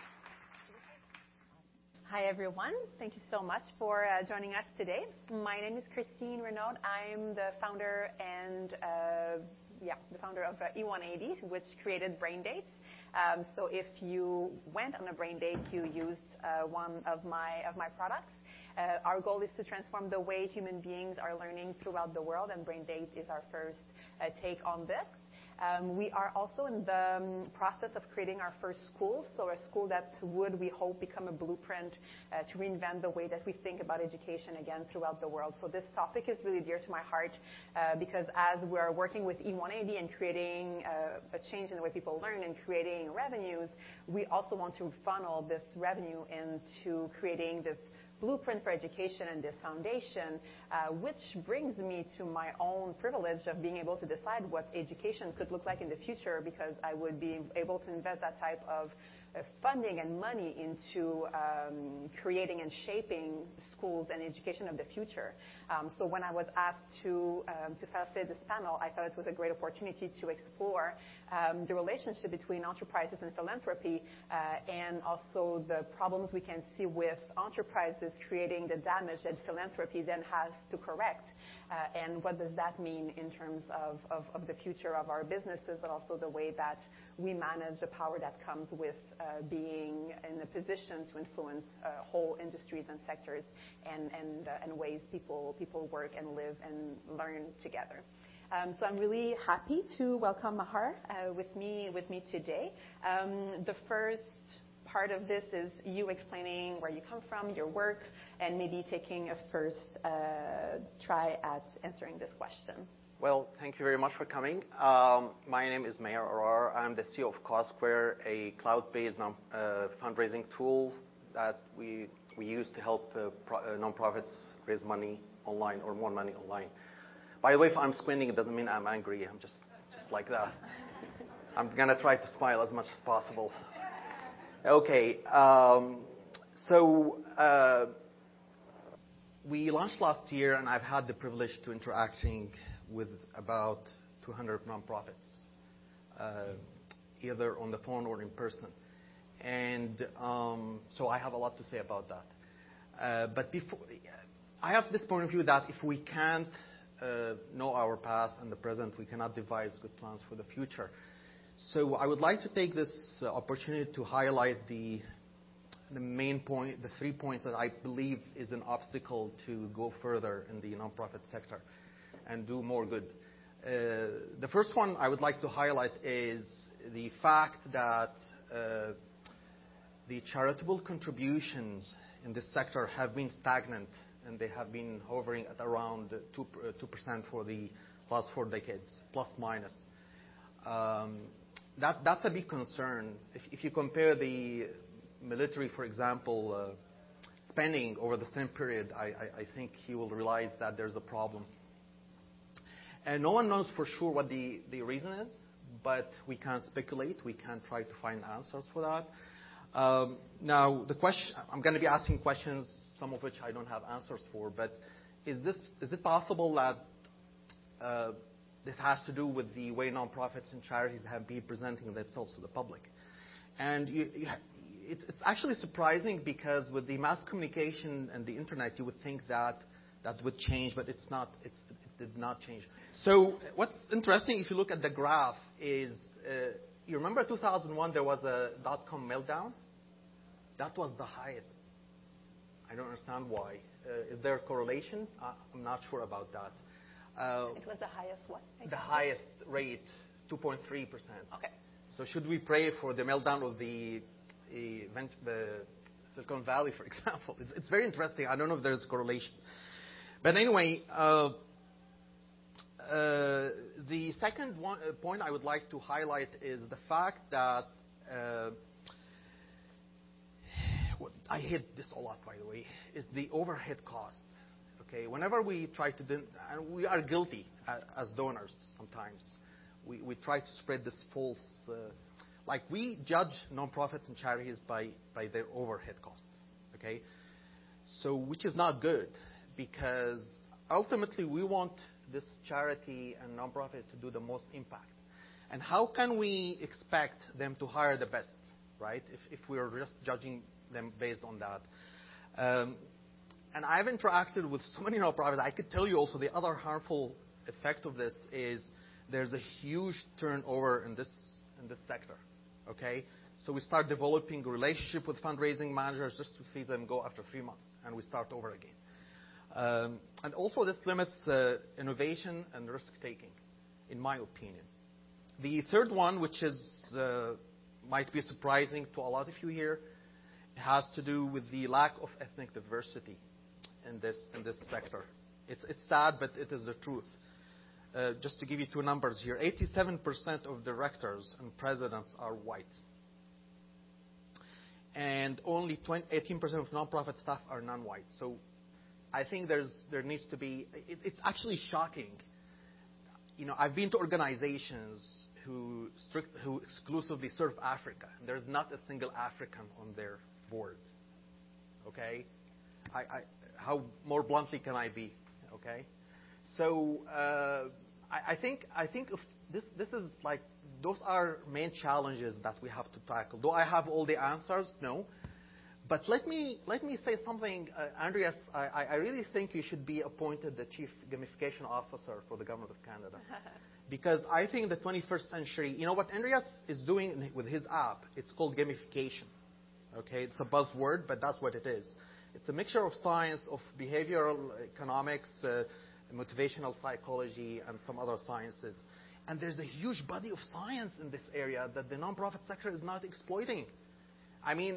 Speaker 5: Hi, everyone. Thank you so much for uh, joining us today. My name is Christine Renaud. I'm the founder and uh, yeah, the founder of uh, E one eighty, which created Braindates. Um, so if you went on a brain date, you used uh, one of my of my products. Uh, our goal is to transform the way human beings are learning throughout the world, and Braindate is our first uh, take on this. Um, we are also in the um, process of creating our first school, so a school that would, we hope, become a blueprint uh, to reinvent the way that we think about education again throughout the world. So this topic is really dear to my heart uh, because as we're working with E one eighty and creating uh, a change in the way people learn and creating revenues, we also want to funnel this revenue into creating this blueprint for education and this foundation, uh, which brings me to my own privilege of being able to decide what education could look like in the future, because I would be able to invest that type of uh, funding and money into um, creating and shaping schools and education of the future. Um, so when I was asked to um, to facilitate this panel, I thought it was a great opportunity to explore um, the relationship between enterprises and philanthropy, uh, and also the problems we can see with enterprises creating the damage that philanthropy then has to correct. Uh, and what does that mean in terms of, of, of the future of our businesses, but also the way that we manage the power that comes with uh, being in a position to influence uh, whole industries and sectors and, and, uh, and ways people, people work and live and learn together. Um, so I'm really happy to welcome Mahar uh, with me with me today. Um, the first part of this is you explaining where you come from, your work, and maybe taking a first uh, try at answering this question.
Speaker 6: Well, thank you very much for coming. Um, my name is Meher Arar. I'm the C E O of Causequare, a cloud-based non, uh, fundraising tool that we we use to help uh, pro, uh, nonprofits raise money online or more money online. By the way, if I'm squinting, it doesn't mean I'm angry. I'm just just like that. I'm gonna try to smile as much as possible. Okay, um, so uh, we launched last year, and I've had the privilege to interacting with about two hundred nonprofits, uh, either on the phone or in person. And um, so I have a lot to say about that. Uh, but before, I have this point of view that if we can't uh, know our past and the present, we cannot devise good plans for the future. So I would like to take this uh, opportunity to highlight the the main point, the three points that I believe is an obstacle to go further in the nonprofit sector and do more good. Uh, the first one I would like to highlight is the fact that uh, the charitable contributions in this sector have been stagnant, and they have been hovering at around two percent for the last four decades, plus minus. Um, that, that's a big concern. If, if you compare the military, for example, uh, spending over the same period, I, I, I think you will realize that there's a problem. And no one knows for sure what the, the reason is, but we can speculate. We can try to find answers for that. Um, now, the question, I'm going to be asking questions, some of which I don't have answers for, but is this is it possible that uh, this has to do with the way nonprofits and charities have been presenting themselves to the public? And you, you, it's, it's actually surprising, because with the mass communication and the internet, you would think that that would change, but it's not. It's, it did not change. So what's interesting, if you look at the graph, is uh, you remember two thousand one, there was a dot-com meltdown? That was the highest. I don't understand why. Uh, is there a correlation? Uh, I'm not sure about that. Uh,
Speaker 5: it was the highest what?
Speaker 6: The highest rate, two point three percent.
Speaker 5: Okay.
Speaker 6: So should we pray for the meltdown of the event, the Silicon Valley, for example? It's, it's very interesting. I don't know if there's a correlation. But anyway, uh, uh, the second one, uh, point I would like to highlight is the fact that uh, what, I hate this a lot, by the way, is the overhead cost. Okay, whenever we try to, do, and we are guilty uh, as donors sometimes, we, we try to spread this false, uh, like we judge nonprofits and charities by, by their overhead costs. Okay, so which is not good, because ultimately we want this charity and nonprofit to do the most impact. And how can we expect them to hire the best, right, if, if we're just judging them based on that? Um, and I've interacted with so many nonprofits. I could tell you also the other harmful effect of this is there's a huge turnover in this in this sector, okay? So we start developing a relationship with fundraising managers just to see them go after three months, and we start over again. Um, and also this limits uh, innovation and risk-taking, in my opinion. The third one, which is uh, might be surprising to a lot of you here, has to do with the lack of ethnic diversity in this in this sector. It's it's sad, but it is the truth. Uh, just to give you two numbers here, eighty-seven percent of directors and presidents are white. And only eighteen percent of nonprofit staff are non-white. So I think there's there needs to be, it, it's actually shocking. You know, I've been to organizations who strict, who exclusively serve Africa, and there's not a single African on their board. Okay? I, I, how more bluntly can I be? Okay? So uh, I, I think I think if this this is like those are main challenges that we have to tackle. Do I have all the answers? No. But let me let me say something, uh, Andreas. I, I really think you should be appointed the chief gamification officer for the government of Canada, because I think the twenty-first century. You know what Andreas is doing with his app? It's called gamification. Okay, it's a buzzword, but that's what it is. It's a mixture of science, of behavioral economics, uh, motivational psychology, and some other sciences. And there's a huge body of science in this area that the nonprofit sector is not exploiting. I mean,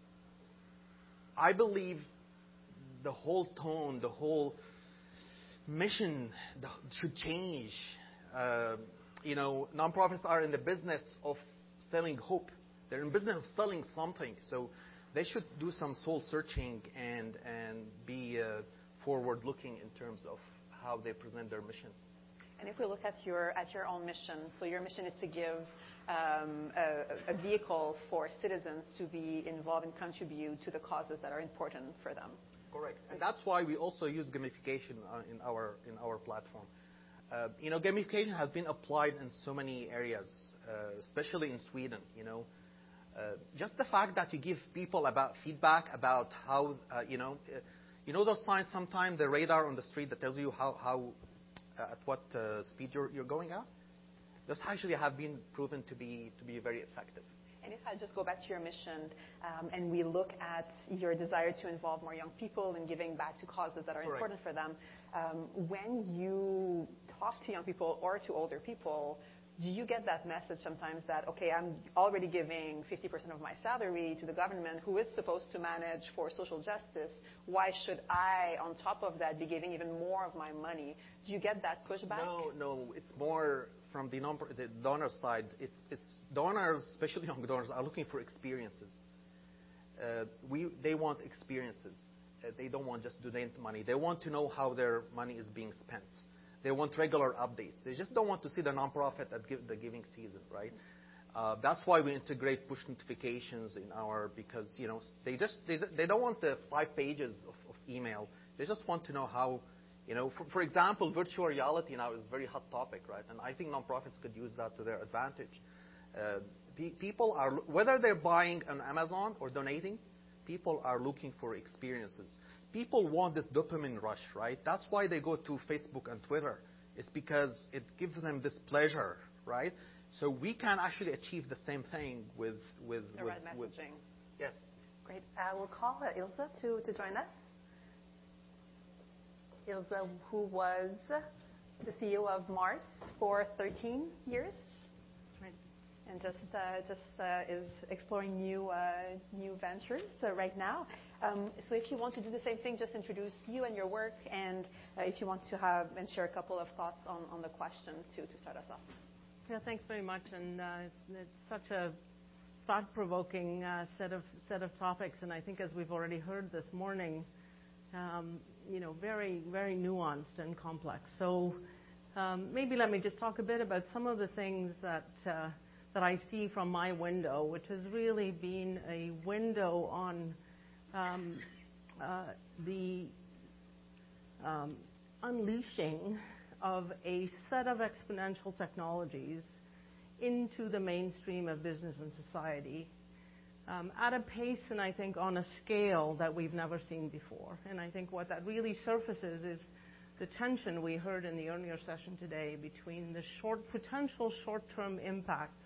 Speaker 6: I believe the whole tone, the whole mission the, should change. Uh, you know, nonprofits are in the business of selling hope. They're in business of selling something. So they should do some soul searching and and be uh, forward looking in terms of how they present their mission.
Speaker 5: And if we look at your at your own mission, so your mission is to give um, a, a vehicle for citizens to be involved and contribute to the causes that are important for them.
Speaker 6: Correct, and that's why we also use gamification uh, in our in our platform. Uh, you know, gamification has been applied in so many areas, uh, especially in Sweden. You know, Uh, just the fact that you give people about feedback about how, uh, you know, uh, you know those signs sometimes, the radar on the street that tells you how, how uh, at what uh, speed you're, you're going at? Those actually have been proven to be to be very effective.
Speaker 5: And if I just go back to your mission, um, and we look at your desire to involve more young people in giving back to causes that are
Speaker 6: Correct.
Speaker 5: important for them, um, when you talk to young people or to older people, do you get that message sometimes that, okay, I'm already giving fifty percent of my salary to the government who is supposed to manage for social justice, why should I, on top of that, be giving even more of my money? Do you get that pushback?
Speaker 6: No, no, it's more from the, non- the donor side. It's, it's donors, especially young donors, are looking for experiences. Uh, we, they want experiences. Uh, they don't want just donate money. They want to know how their money is being spent. They want regular updates. They just don't want to see the nonprofit at give, the giving season, right? Uh, that's why we integrate push notifications in our, because, you know, they just, they, they don't want the five pages of, of email. They just want to know how, you know, for, for example, virtual reality now is a very hot topic, right? And I think nonprofits could use that to their advantage. Uh, pe- people are, whether they're buying on Amazon or donating, people are looking for experiences. People want this dopamine rush, right? That's why they go to Facebook and Twitter. It's because it gives them this pleasure, right? So we can actually achieve the same thing with with
Speaker 5: The
Speaker 6: with,
Speaker 5: right messaging.
Speaker 6: with yes.
Speaker 5: Great. Uh, we'll call uh, Ilse to, to join us. Ilse, who was the C E O of Mars for thirteen years.
Speaker 7: That's right.
Speaker 5: And just uh, just uh, is exploring new uh, new ventures uh, right now. Um, so if you want to do the same thing, just introduce you and your work, and uh, if you want to have and share a couple of thoughts on, on the question to, to start us off.
Speaker 7: Yeah, thanks very much, and uh, it's such a thought-provoking uh, set of set of topics, and I think as we've already heard this morning, um, you know, very very nuanced and complex. So um, maybe let me just talk a bit about some of the things that. Uh, that I see from my window, which has really been a window on um, uh, the um, unleashing of a set of exponential technologies into the mainstream of business and society um, at a pace and I think on a scale that we've never seen before. And I think what that really surfaces is the tension we heard in the earlier session today between the short potential short-term impacts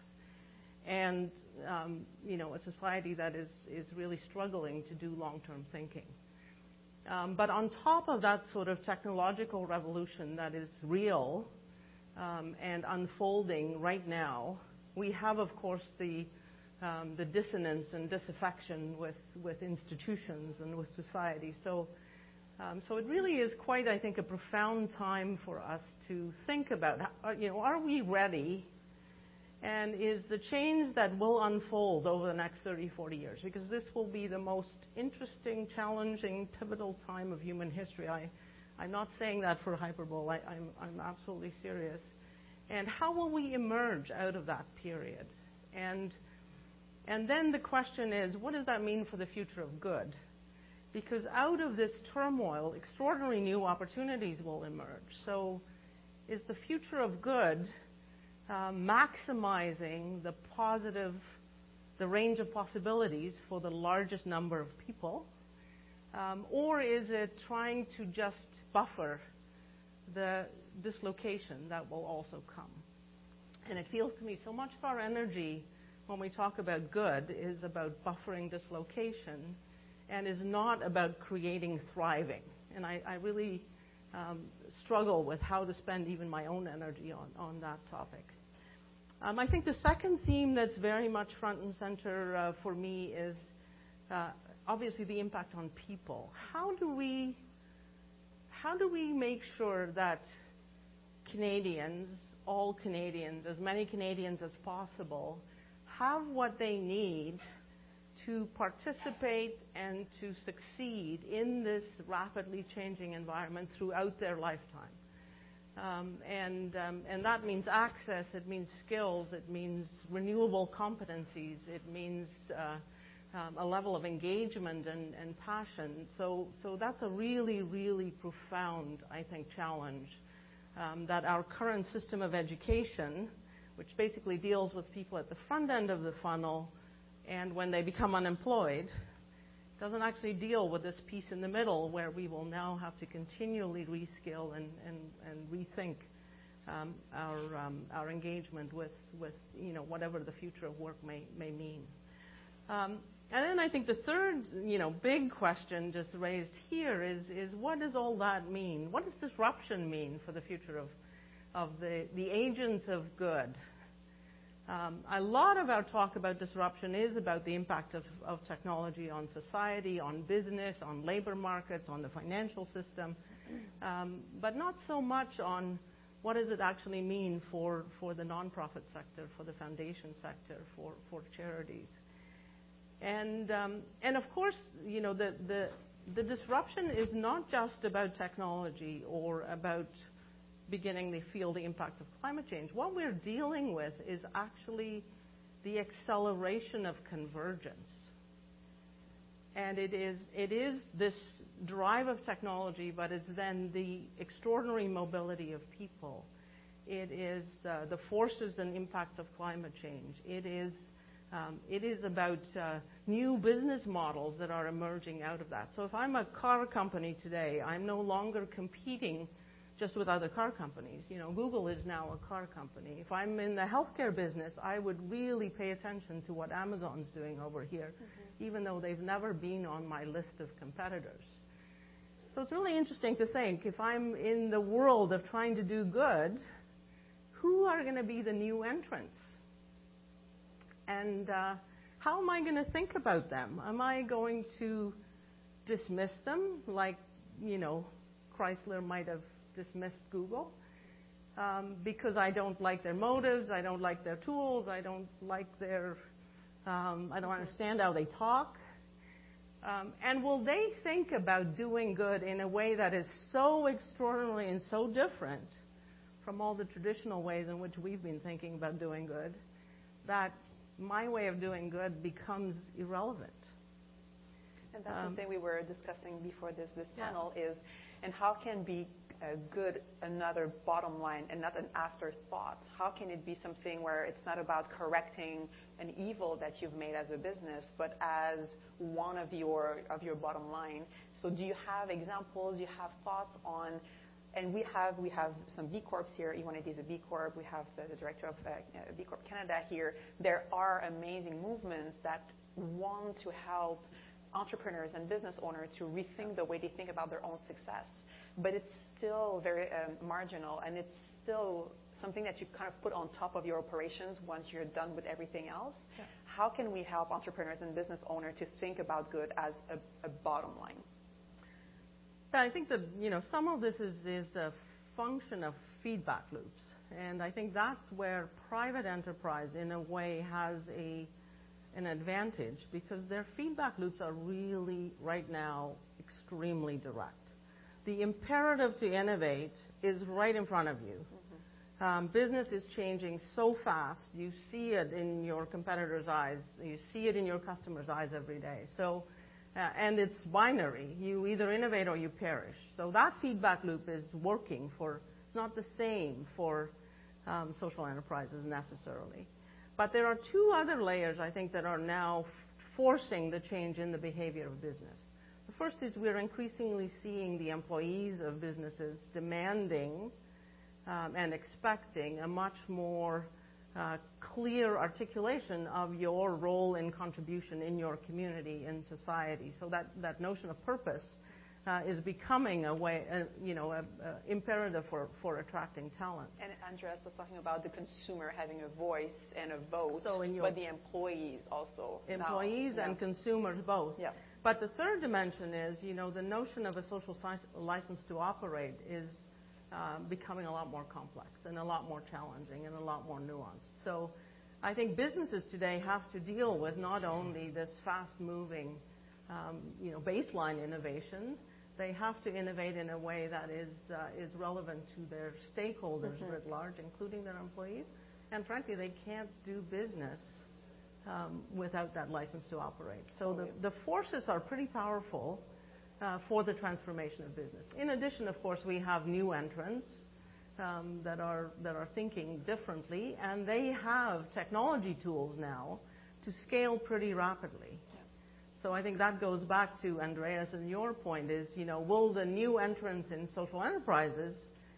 Speaker 7: and um, you know, a society that is, is really struggling to do long-term thinking. Um, but on top of that sort of technological revolution that is real um, and unfolding right now, we have, of course, the, um, the dissonance and disaffection with, with institutions and with society. So, um, so it really is quite, I think, a profound time for us to think about, uh, you know, are we ready? And is the change that will unfold over the next thirty, forty years, because this will be the most interesting, challenging, pivotal time of human history. I, I'm not saying that for hyperbole. I, I'm, I'm absolutely serious. And how will we emerge out of that period? And, and then the question is, what does that mean for the future of good? Because out of this turmoil, extraordinary new opportunities will emerge. So is the future of good Uh, maximizing the positive, the range of possibilities for the largest number of people? Um, or is it trying to just buffer the dislocation that will also come? And it feels to me so much of our energy when we talk about good is about buffering dislocation and is not about creating thriving. And I, I really um, struggle with how to spend even my own energy on, on that topic. Um, I think the second theme that's very much front and center uh, for me is uh, obviously the impact on people. How do we, how do we make sure that Canadians, all Canadians, as many Canadians as possible, have what they need to participate and to succeed in this rapidly changing environment throughout their lifetime? Um, and, um, and that means access, it means skills, it means renewable competencies, it means uh, um, a level of engagement and, and passion. So, so that's a really, really profound, I think, challenge um, that our current system of education, which basically deals with people at the front end of the funnel, and when they become unemployed, doesn't actually deal with this piece in the middle where we will now have to continually reskill and, and, and rethink um, our, um, our engagement with, with you know, whatever the future of work may, may mean. Um, and then I think the third you know, big question just raised here is, is what does all that mean? What does disruption mean for the future of, of the, the agents of good? Um, a lot of our talk about disruption is about the impact of, of technology on society, on business, on labor markets, on the financial system, um, but not so much on what does it actually mean for, for the nonprofit sector, for the foundation sector, for, for charities. And, um, and of course, you know, the, the, the disruption is not just about technology or about beginning to feel the impacts of climate change. What we're dealing with is actually the acceleration of convergence. And it is, it is this drive of technology, but it's then the extraordinary mobility of people. It is uh, the forces and impacts of climate change. It is, um, it is about uh, new business models that are emerging out of that. So if I'm a car company today, I'm no longer competing just with other car companies. You know, Google is now a car company. If I'm in the healthcare business, I would really pay attention to what Amazon's doing over here, mm-hmm. even though they've never been on my list of competitors. So it's really interesting to think, if I'm in the world of trying to do good, who are going to be the new entrants? And uh, how am I going to think about them? Am I going to dismiss them like, you know, Chrysler might have dismissed Google um, because I don't like their motives, I don't like their tools, I don't like their, um, I don't understand how they talk. Um, and will they think about doing good in a way that is so extraordinary and so different from all the traditional ways in which we've been thinking about doing good that my way of doing good becomes irrelevant?
Speaker 5: And that's
Speaker 7: um,
Speaker 5: something we were discussing before this, this
Speaker 7: yeah.
Speaker 5: panel is, and how can be a good another bottom line and not an afterthought? How can it be something where it's not about correcting an evil that you've made as a business, but as one of your of your bottom line? So do you have examples? Do you have thoughts on? And we have we have some B Corps here. E one eighty is a B Corp. We have the, the director of uh, B Corp Canada here. There are amazing movements that want to help entrepreneurs and business owners to rethink the way they think about their own success. But it's still very um, marginal, and it's still something that you kind of put on top of your operations once you're done with everything else. Yeah. How can we help entrepreneurs and business owners to think about good as a, a bottom line?
Speaker 7: I think that, you know, some of this is, is a function of feedback loops. And I think that's where private enterprise, in a way, has a an advantage, because their feedback loops are really, right now, extremely direct. The imperative to innovate is right in front of you. Mm-hmm. Um, business is changing so fast. You see it in your competitors' eyes. You see it in your customers' eyes every day. So, uh, and it's binary. You either innovate or you perish. So that feedback loop is working for, it's not the same for um, social enterprises necessarily. But there are two other layers, I think, that are now forcing the change in the behavior of business. The first is we're increasingly seeing the employees of businesses demanding um, and expecting a much more uh, clear articulation of your role and contribution in your community and society. So that, that notion of purpose uh, is becoming a way, uh, you know, a, a imperative for, for attracting talent.
Speaker 5: And Andreas was talking about the consumer having a voice and a vote,
Speaker 7: so in your
Speaker 5: but the employees also.
Speaker 7: Employees
Speaker 5: now,
Speaker 7: and
Speaker 5: yeah.
Speaker 7: consumers both.
Speaker 5: Yeah.
Speaker 7: But the third dimension is, you know, the notion of a social license to operate is uh, becoming a lot more complex and a lot more challenging and a lot more nuanced. So I think businesses today have to deal with not only this fast-moving, um, you know, baseline innovation, they have to innovate in a way that is uh, is relevant to their stakeholders mm-hmm. writ large, including their employees. And frankly, they can't do business Um, without that license to operate. So the, the forces are pretty powerful uh, for the transformation of business. In addition, of course, we have new entrants um, that are that are thinking differently, and they have technology tools now to scale pretty rapidly. So I think that goes back to Andreas and your point is, you know, will the new entrants in social enterprises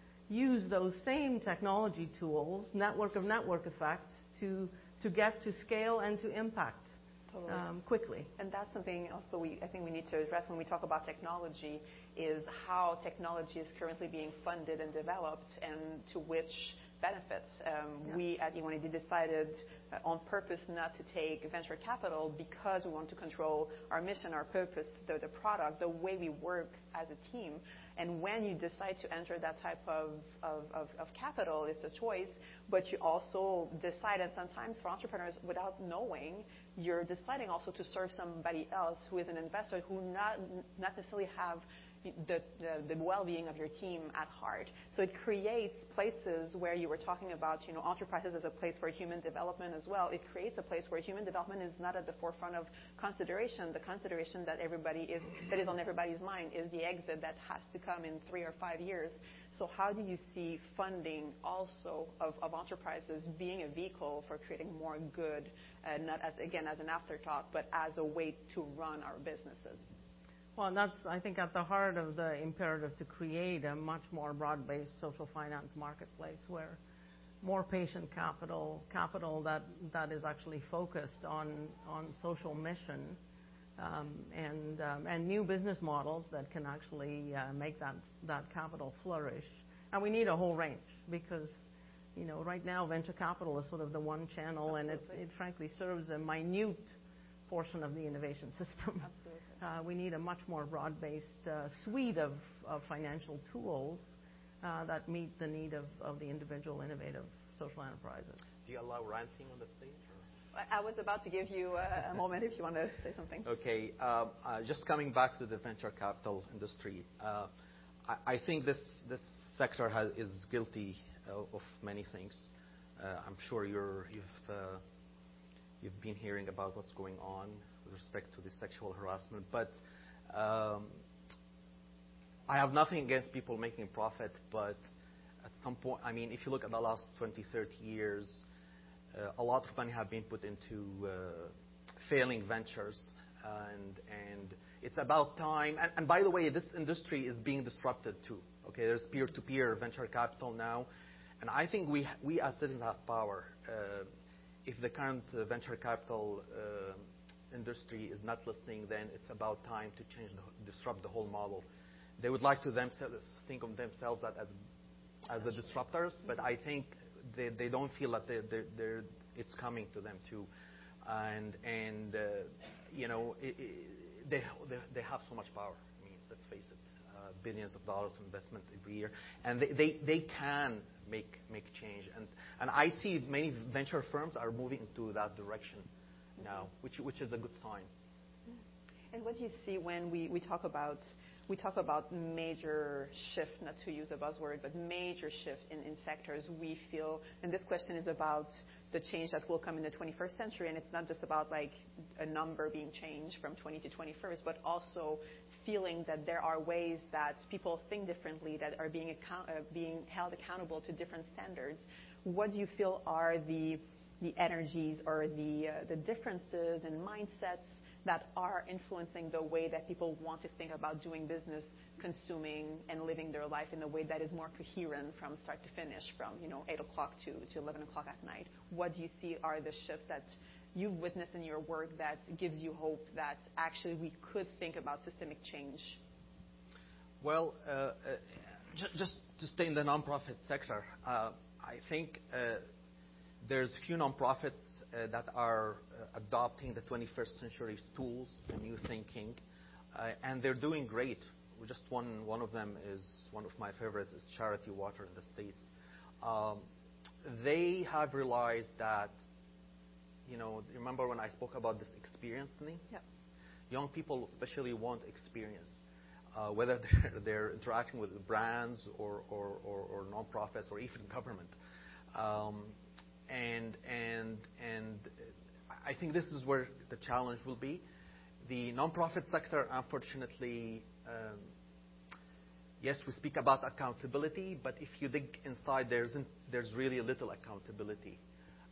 Speaker 7: use those same technology tools, network of network effects, to to get to scale and to impact
Speaker 5: Totally.
Speaker 7: um, quickly?
Speaker 5: And that's something also we I think we need to address when we talk about technology is how technology is currently being funded and developed and to which benefits. Um,
Speaker 7: Yeah.
Speaker 5: We at E one eighty decided uh, on purpose not to take venture capital because we want to control our mission, our purpose, the, the product, the way we work as a team. And when you decide to enter that type of, of, of, of capital, it's a choice, but you also decide, and sometimes for entrepreneurs, without knowing, you're deciding also to serve somebody else who is an investor who not, not necessarily have the, the, the well-being of your team at heart. So it creates places where you were talking about, you know, enterprises as a place for human development as well. It creates a place where human development is not at the forefront of consideration. The consideration that everybody is, that is on everybody's mind is the exit that has to come in three or five years. So how do you see funding also of, of enterprises being a vehicle for creating more good, uh, not as, again, as an afterthought, but as a way to run our businesses?
Speaker 7: Well, that's, I think, at the heart of the imperative to create a much more broad-based social finance marketplace where more patient capital, capital that, that is actually focused on, on social mission, um, and, um, and new business models that can actually uh, make that, that capital flourish. And we need a whole range because, you know, right now venture capital is sort of the one channel, and it's, it frankly serves a minute portion of the innovation system. Uh, we need a much more broad-based uh, suite of, of financial tools uh, that meet the need of, of the individual innovative social enterprises.
Speaker 6: Do you allow ranting on the stage? Or?
Speaker 5: I was about to give you a, a moment if you want to say something.
Speaker 6: Okay. Um, uh, just coming back to the venture capital industry, uh, I, I think this this sector has, is guilty uh, of many things. Uh, I'm sure you're, you've uh, you've been hearing about what's going on with respect to the sexual harassment, but um, I have nothing against people making profit, but at some point, I mean, if you look at the last twenty, thirty years, uh, a lot of money have been put into uh, failing ventures, and and it's about time. And, and by the way, this industry is being disrupted too. Okay, there's peer-to-peer venture capital now, and I think we we as citizens have power. Uh, if the current uh, venture capital uh, industry is not listening, then it's about time to change, the, disrupt the whole model. They would like to themselves think of themselves as as the disruptors, but I think they, they don't feel that they're, they're, they're, it's coming to them too, and and uh, you know it, it, they, they they have so much power. I mean, let's face it, uh, billions of dollars investment every year, and they, they, they can make make change. And and I see many venture firms are moving into that direction now, which which is a good sign.
Speaker 5: And what do you see when we, we talk about we talk about major shift, not to use a buzzword, but major shift in, in sectors we feel, and this question is about the change that will come in the twenty-first century, and it's not just about like a number being changed from twenty to twenty-first, but also feeling that there are ways that people think differently, that are being account, uh, being held accountable to different standards. What do you feel are the the energies or the uh, the differences in mindsets that are influencing the way that people want to think about doing business, consuming, and living their life in a way that is more coherent from start to finish, from you know eight o'clock to, to eleven o'clock at night? What do you see are the shifts that you've witnessed in your work that gives you hope that actually we could think about systemic change?
Speaker 6: Well, uh, uh, j- just to stay in the nonprofit sector, uh, I think uh, there's few nonprofits Uh, that are uh, adopting the twenty-first century tools, the new thinking, uh, and they're doing great. We just one one of them is one of my favorites is Charity Water in the States. Um, they have realized that, you know, remember when I spoke about this experience thing?
Speaker 5: Yeah.
Speaker 6: Young people especially want experience, uh, whether they're, they're interacting with brands or or, or, or nonprofits or even government. Um, And and and I think this is where the challenge will be. The nonprofit sector, unfortunately, um, yes, we speak about accountability, but if you dig inside, there's there's really little accountability.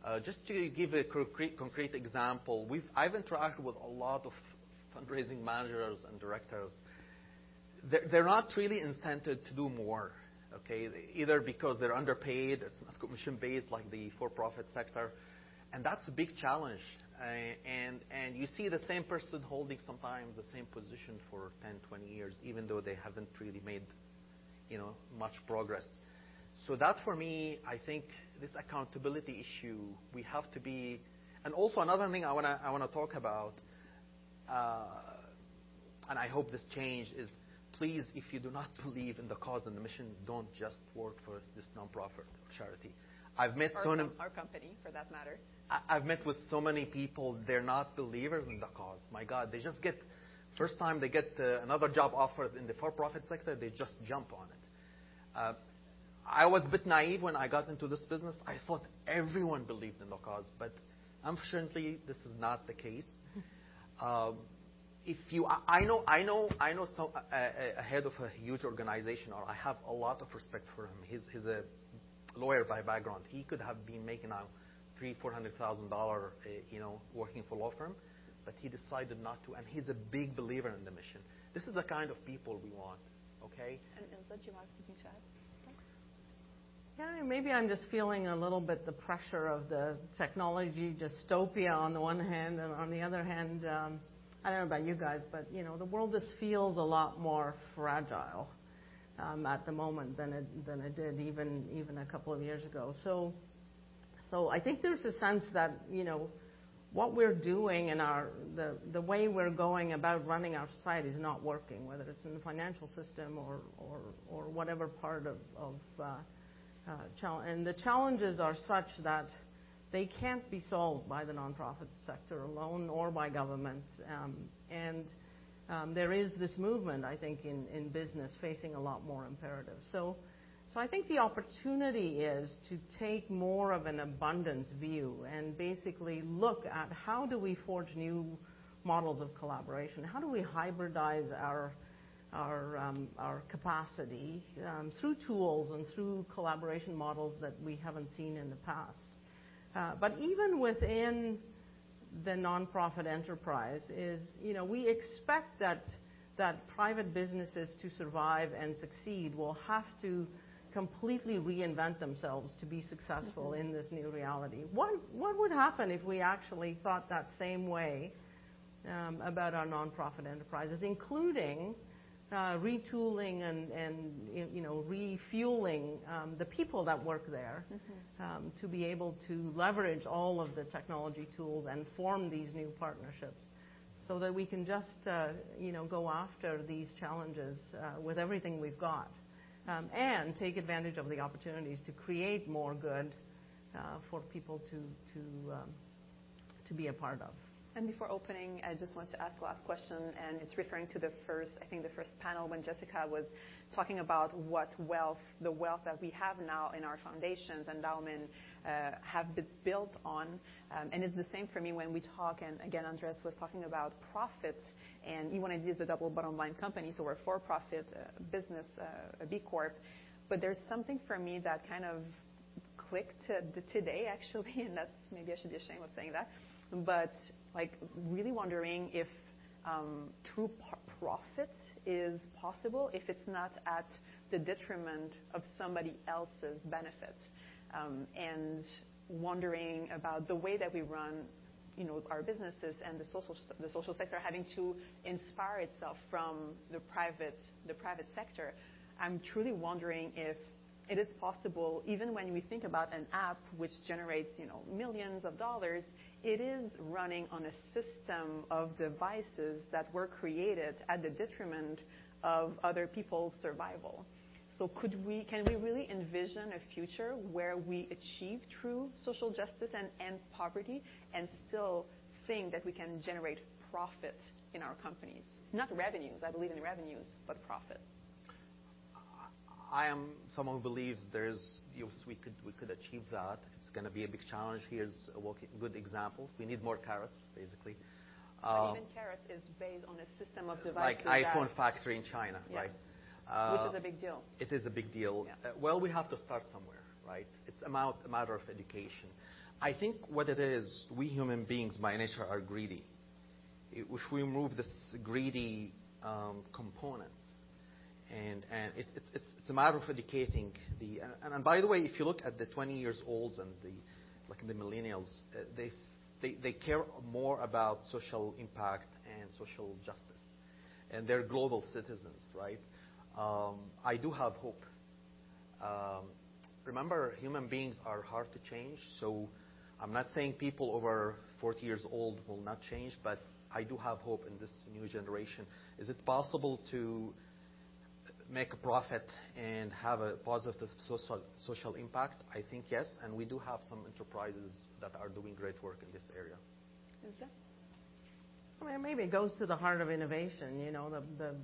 Speaker 6: Uh, just to give a concrete, concrete example, we've, I've interacted with a lot of fundraising managers and directors. They're, they're not really incented to do more, okay? Either because they're underpaid, it's not commission-based like the for-profit sector, and that's a big challenge. Uh, and and you see the same person holding sometimes the same position for ten, twenty years, even though they haven't really made, you know, much progress. So that, for me, I think this accountability issue, we have to be, and also another thing I want to I want to talk about, uh, and I hope this change is, please, if you do not believe in the cause and the mission, don't just work for this nonprofit or charity. I've met
Speaker 5: or
Speaker 6: so many,
Speaker 5: our company, for that matter.
Speaker 6: I, I've met with so many people. They're not believers in the cause. My God, they just get first time they get uh, another job offer in the for-profit sector, they just jump on it. Uh, I was a bit naive when I got into this business. I thought everyone believed in the cause, but unfortunately, this is not the case. Um, if you, I, I know, I know, I know some a, a head of a huge organization, or I have a lot of respect for him. He's, he's a lawyer by background. He could have been making now three, four hundred thousand dollars, you know, working for a law firm, but he decided not to, and he's a big believer in the mission. This is the kind of people we want. Okay.
Speaker 5: And Ilse, do you want to chat?
Speaker 7: Yeah, maybe I'm just feeling a little bit the pressure of the technology dystopia on the one hand, and on the other hand, um, I don't know about you guys, but you know, the world just feels a lot more fragile um, at the moment than it than it did even even a couple of years ago. So, so I think there's a sense that you know what we're doing and our the the way we're going about running our society is not working, whether it's in the financial system or or or whatever part of of uh, Uh, chal- and the challenges are such that they can't be solved by the nonprofit sector alone or by governments. Um, and um, there is this movement, I think, in, in business facing a lot more imperatives. So, so I think the opportunity is to take more of an abundance view and basically look at how do we forge new models of collaboration? How do we hybridize our our um, our capacity um, through tools and through collaboration models that we haven't seen in the past. Uh, but even within the nonprofit enterprise is, you know, we expect that that private businesses to survive and succeed will have to completely reinvent themselves to be successful mm-hmm. in this new reality. What what would happen if we actually thought that same way um, about our nonprofit enterprises, including Uh, retooling and, and you know refueling um, the people that work there mm-hmm. um, to be able to leverage all of the technology tools and form these new partnerships, so that we can just uh, you know go after these challenges uh, with everything we've got, um, and take advantage of the opportunities to create more good uh, for people to to um, to be a part of.
Speaker 5: And before opening, I just want to ask the last question, and it's referring to the first, I think the first panel when Jessica was talking about what wealth, the wealth that we have now in our foundations and endowment uh, have been built on. Um, and it's the same for me when we talk, and again, Andres was talking about profits, and E one eighty is a double bottom line company, so we're a for-profit uh, business, uh, a B Corp. But there's something for me that kind of clicked to the, today, actually, and that's, maybe I should be ashamed of saying that, but like really wondering if um, true p- profit is possible if it's not at the detriment of somebody else's benefit, um, and wondering about the way that we run, you know, our businesses and the social the social sector having to inspire itself from the private the private sector. I'm truly wondering if it is possible, even when we think about an app which generates, you know, millions of dollars, it is running on a system of devices that were created at the detriment of other people's survival. So could we, can we really envision a future where we achieve true social justice and end poverty and still think that we can generate profit in our companies? Not revenues, I believe in revenues, but profit.
Speaker 6: I am someone who believes there's, you know, we could we could achieve that. It's going to be a big challenge. Here's a walking, good example. We need more carrots, basically.
Speaker 5: But
Speaker 6: uh,
Speaker 5: even carrots is based on a system of devices.
Speaker 6: Like iPhone factory in China,
Speaker 5: yeah.
Speaker 6: right?
Speaker 5: Uh, Which is a big deal.
Speaker 6: It is a big deal.
Speaker 5: Yeah.
Speaker 6: Uh, well, we have to start somewhere, right? It's a, mouth, a matter of education. I think what it is, we human beings by nature are greedy. If we remove this greedy um, component, and and it, it, it's it's a matter of educating the. And, and by the way, if you look at the twenty years olds and the like the millennials, uh, they they they care more about social impact and social justice, and they're global citizens, right? Um, I do have hope. Um, remember, human beings are hard to change, so I'm not saying people over forty years old will not change, but I do have hope in this new generation. Is it possible to make a profit and have a positive social social impact? I think yes, and we do have some enterprises that are doing great work in this area.
Speaker 5: Is that?
Speaker 7: I mean, maybe it goes to the heart of innovation. You know, the the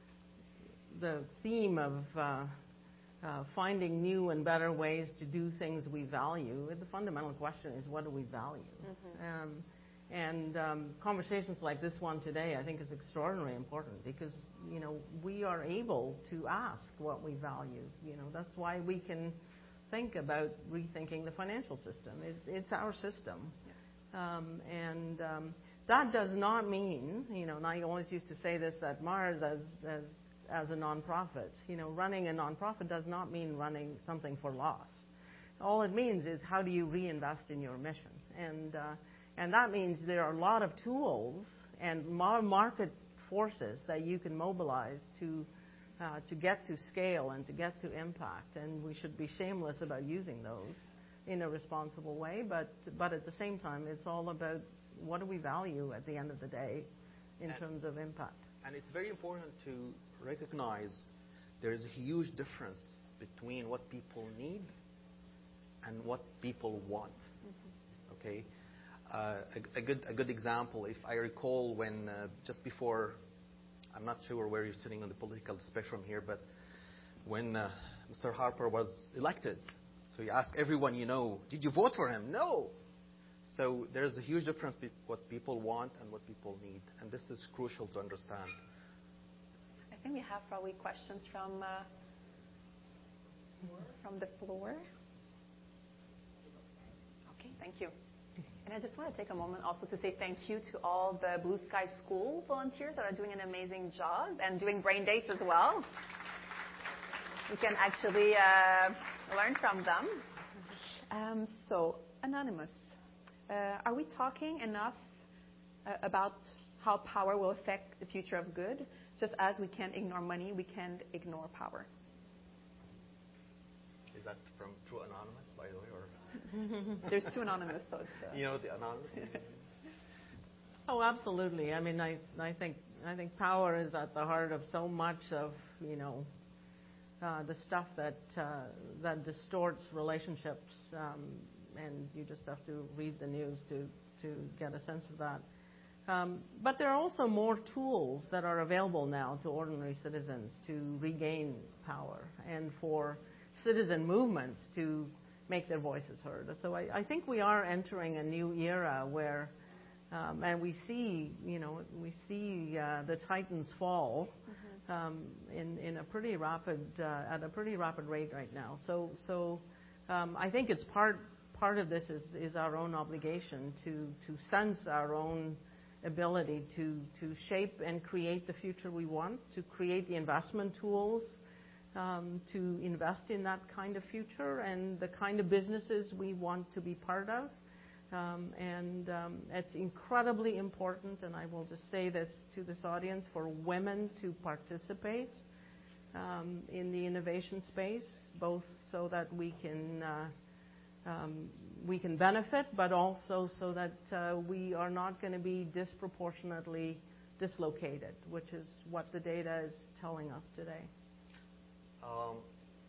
Speaker 7: the theme of uh, uh, finding new and better ways to do things we value. The fundamental question is, what do we value? Mm-hmm. Um, And um, conversations like this one today, I think, is extraordinarily important because, you know, we are able to ask what we value. You know, that's why we can think about rethinking the financial system. It's, it's our system. Um, and um, that does not mean, you know, and I always used to say this at Mars as, as, as a nonprofit. You know, running a nonprofit does not mean running something for loss. All it means is how do you reinvest in your mission? And uh, And that means there are a lot of tools and market forces that you can mobilize to uh, to get to scale and to get to impact. And we should be shameless about using those in a responsible way. But but at the same time, it's all about what do we value at the end of the day in
Speaker 6: and,
Speaker 7: terms of impact.
Speaker 6: And it's very important to recognize there is a huge difference between what people need and what people want. Mm-hmm. Okay. Uh, a, a good a good example, if I recall, when uh, just before, I'm not sure where you're sitting on the political spectrum here, but when uh, Mister Harper was elected, so you ask everyone you know, did you vote for him? No. So there's a huge difference between what people want and what people need, and this is crucial to understand.
Speaker 5: I think we have probably questions from uh, from the floor. Okay, thank you. And I just want to take a moment also to say thank you to all the Blue Sky School volunteers that are doing an amazing job and doing brain dates as well. We can actually uh, learn from them. Um, so, Anonymous, uh, are we talking enough uh, about how power will affect the future of good? Just as we can't ignore money, we can't ignore power.
Speaker 6: Is that from True Anonymous, by the way, or?
Speaker 5: There's two anonymous, so it's. Uh...
Speaker 6: You know the anonymous.
Speaker 7: Oh, absolutely. I mean, I I think I think power is at the heart of so much of you know uh, the stuff that uh, that distorts relationships, um, and you just have to read the news to to get a sense of that. Um, but there are also more tools that are available now to ordinary citizens to regain power and for citizen movements to make their voices heard. So I, I think we are entering a new era where, um, and we see, you know, we see uh, the titans fall mm-hmm. um, in in a pretty rapid uh, at a pretty rapid rate right now. So so um, I think it's part part of this is is our own obligation to to sense our own ability to to shape and create the future we want, to create the investment tools. Um, to invest in that kind of future and the kind of businesses we want to be part of. Um, and um, it's incredibly important, and I will just say this to this audience, for women to participate um, in the innovation space, both so that we can uh, um, we can benefit, but also so that uh, we are not going to be disproportionately dislocated, which is what the data is telling us today.
Speaker 6: Um,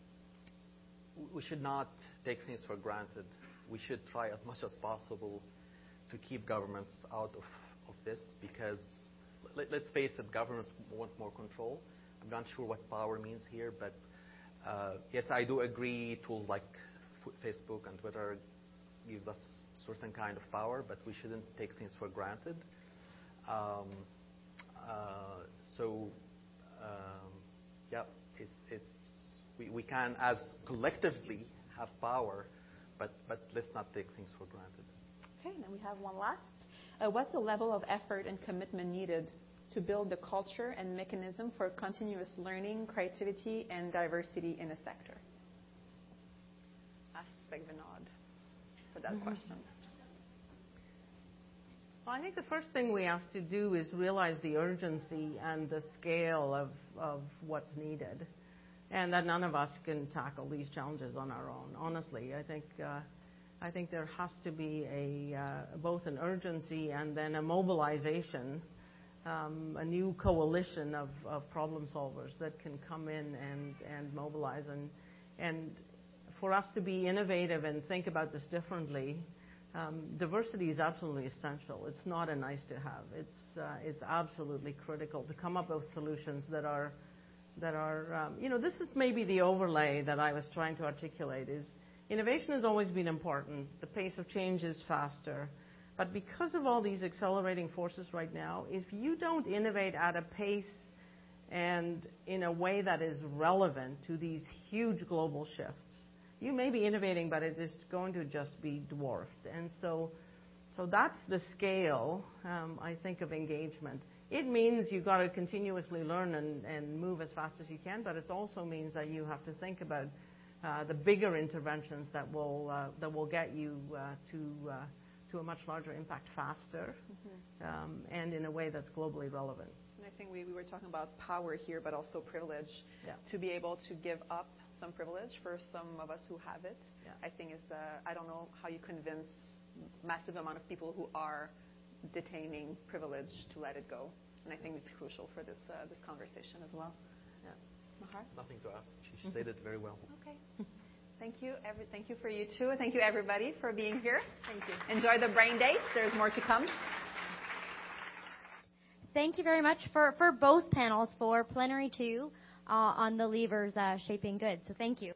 Speaker 6: we should not take things for granted. We should try as much as possible to keep governments out of, of this because, let, let's face it, governments want more control. I'm not sure what power means here, but uh, yes, I do agree tools like F- Facebook and Twitter gives us certain kind of power, but we shouldn't take things for granted. Um, uh, so, um, yeah, it's it's We, we can, as collectively, have power, but, but let's not take things for granted.
Speaker 5: Okay, and then we have one last. Uh, what's the level of effort and commitment needed to build the culture and mechanism for continuous learning, creativity, and diversity in a sector? Ask Vinod for that mm-hmm. question.
Speaker 7: Well, I think the first thing we have to do is realize the urgency and the scale of, of what's needed, and that none of us can tackle these challenges on our own. Honestly, I think uh, I think there has to be a uh, both an urgency and then a mobilization, um, a new coalition of, of problem solvers that can come in and, and mobilize, and and for us to be innovative and think about this differently. Um, diversity is absolutely essential. It's not a nice to have. It's uh, it's absolutely critical to come up with solutions that are that are um, you know, this is maybe the overlay that I was trying to articulate. Is innovation has always been important. The pace of change is faster, but because of all these accelerating forces right now, if you don't innovate at a pace and in a way that is relevant to these huge global shifts, you may be innovating, but it is going to just be dwarfed. And so, so that's the scale, um, I think, of engagement. It means you've got to continuously learn and, and move as fast as you can, but it also means that you have to think about uh, the bigger interventions that will uh, that will get you uh, to uh, to a much larger impact faster, mm-hmm. um, and in a way that's globally relevant.
Speaker 5: And I think we, we were talking about power here, but also privilege.
Speaker 7: Yeah.
Speaker 5: To be able to give up some privilege for some of us who have it,
Speaker 7: yeah.
Speaker 5: I think is, uh, I don't know how you convince massive amount of people who are detaining privilege to let it go. And I think it's crucial for this uh, this conversation as well.
Speaker 7: Yeah.
Speaker 5: Mahar?
Speaker 6: Nothing to add. She mm-hmm. stated it very well.
Speaker 5: Okay. Thank you. Every, thank you for you too. Thank you everybody for being here. Thank you. Enjoy the brain dates. There's more to come.
Speaker 1: Thank you very much for, for both panels for plenary two uh, on the levers uh, shaping good. So thank you.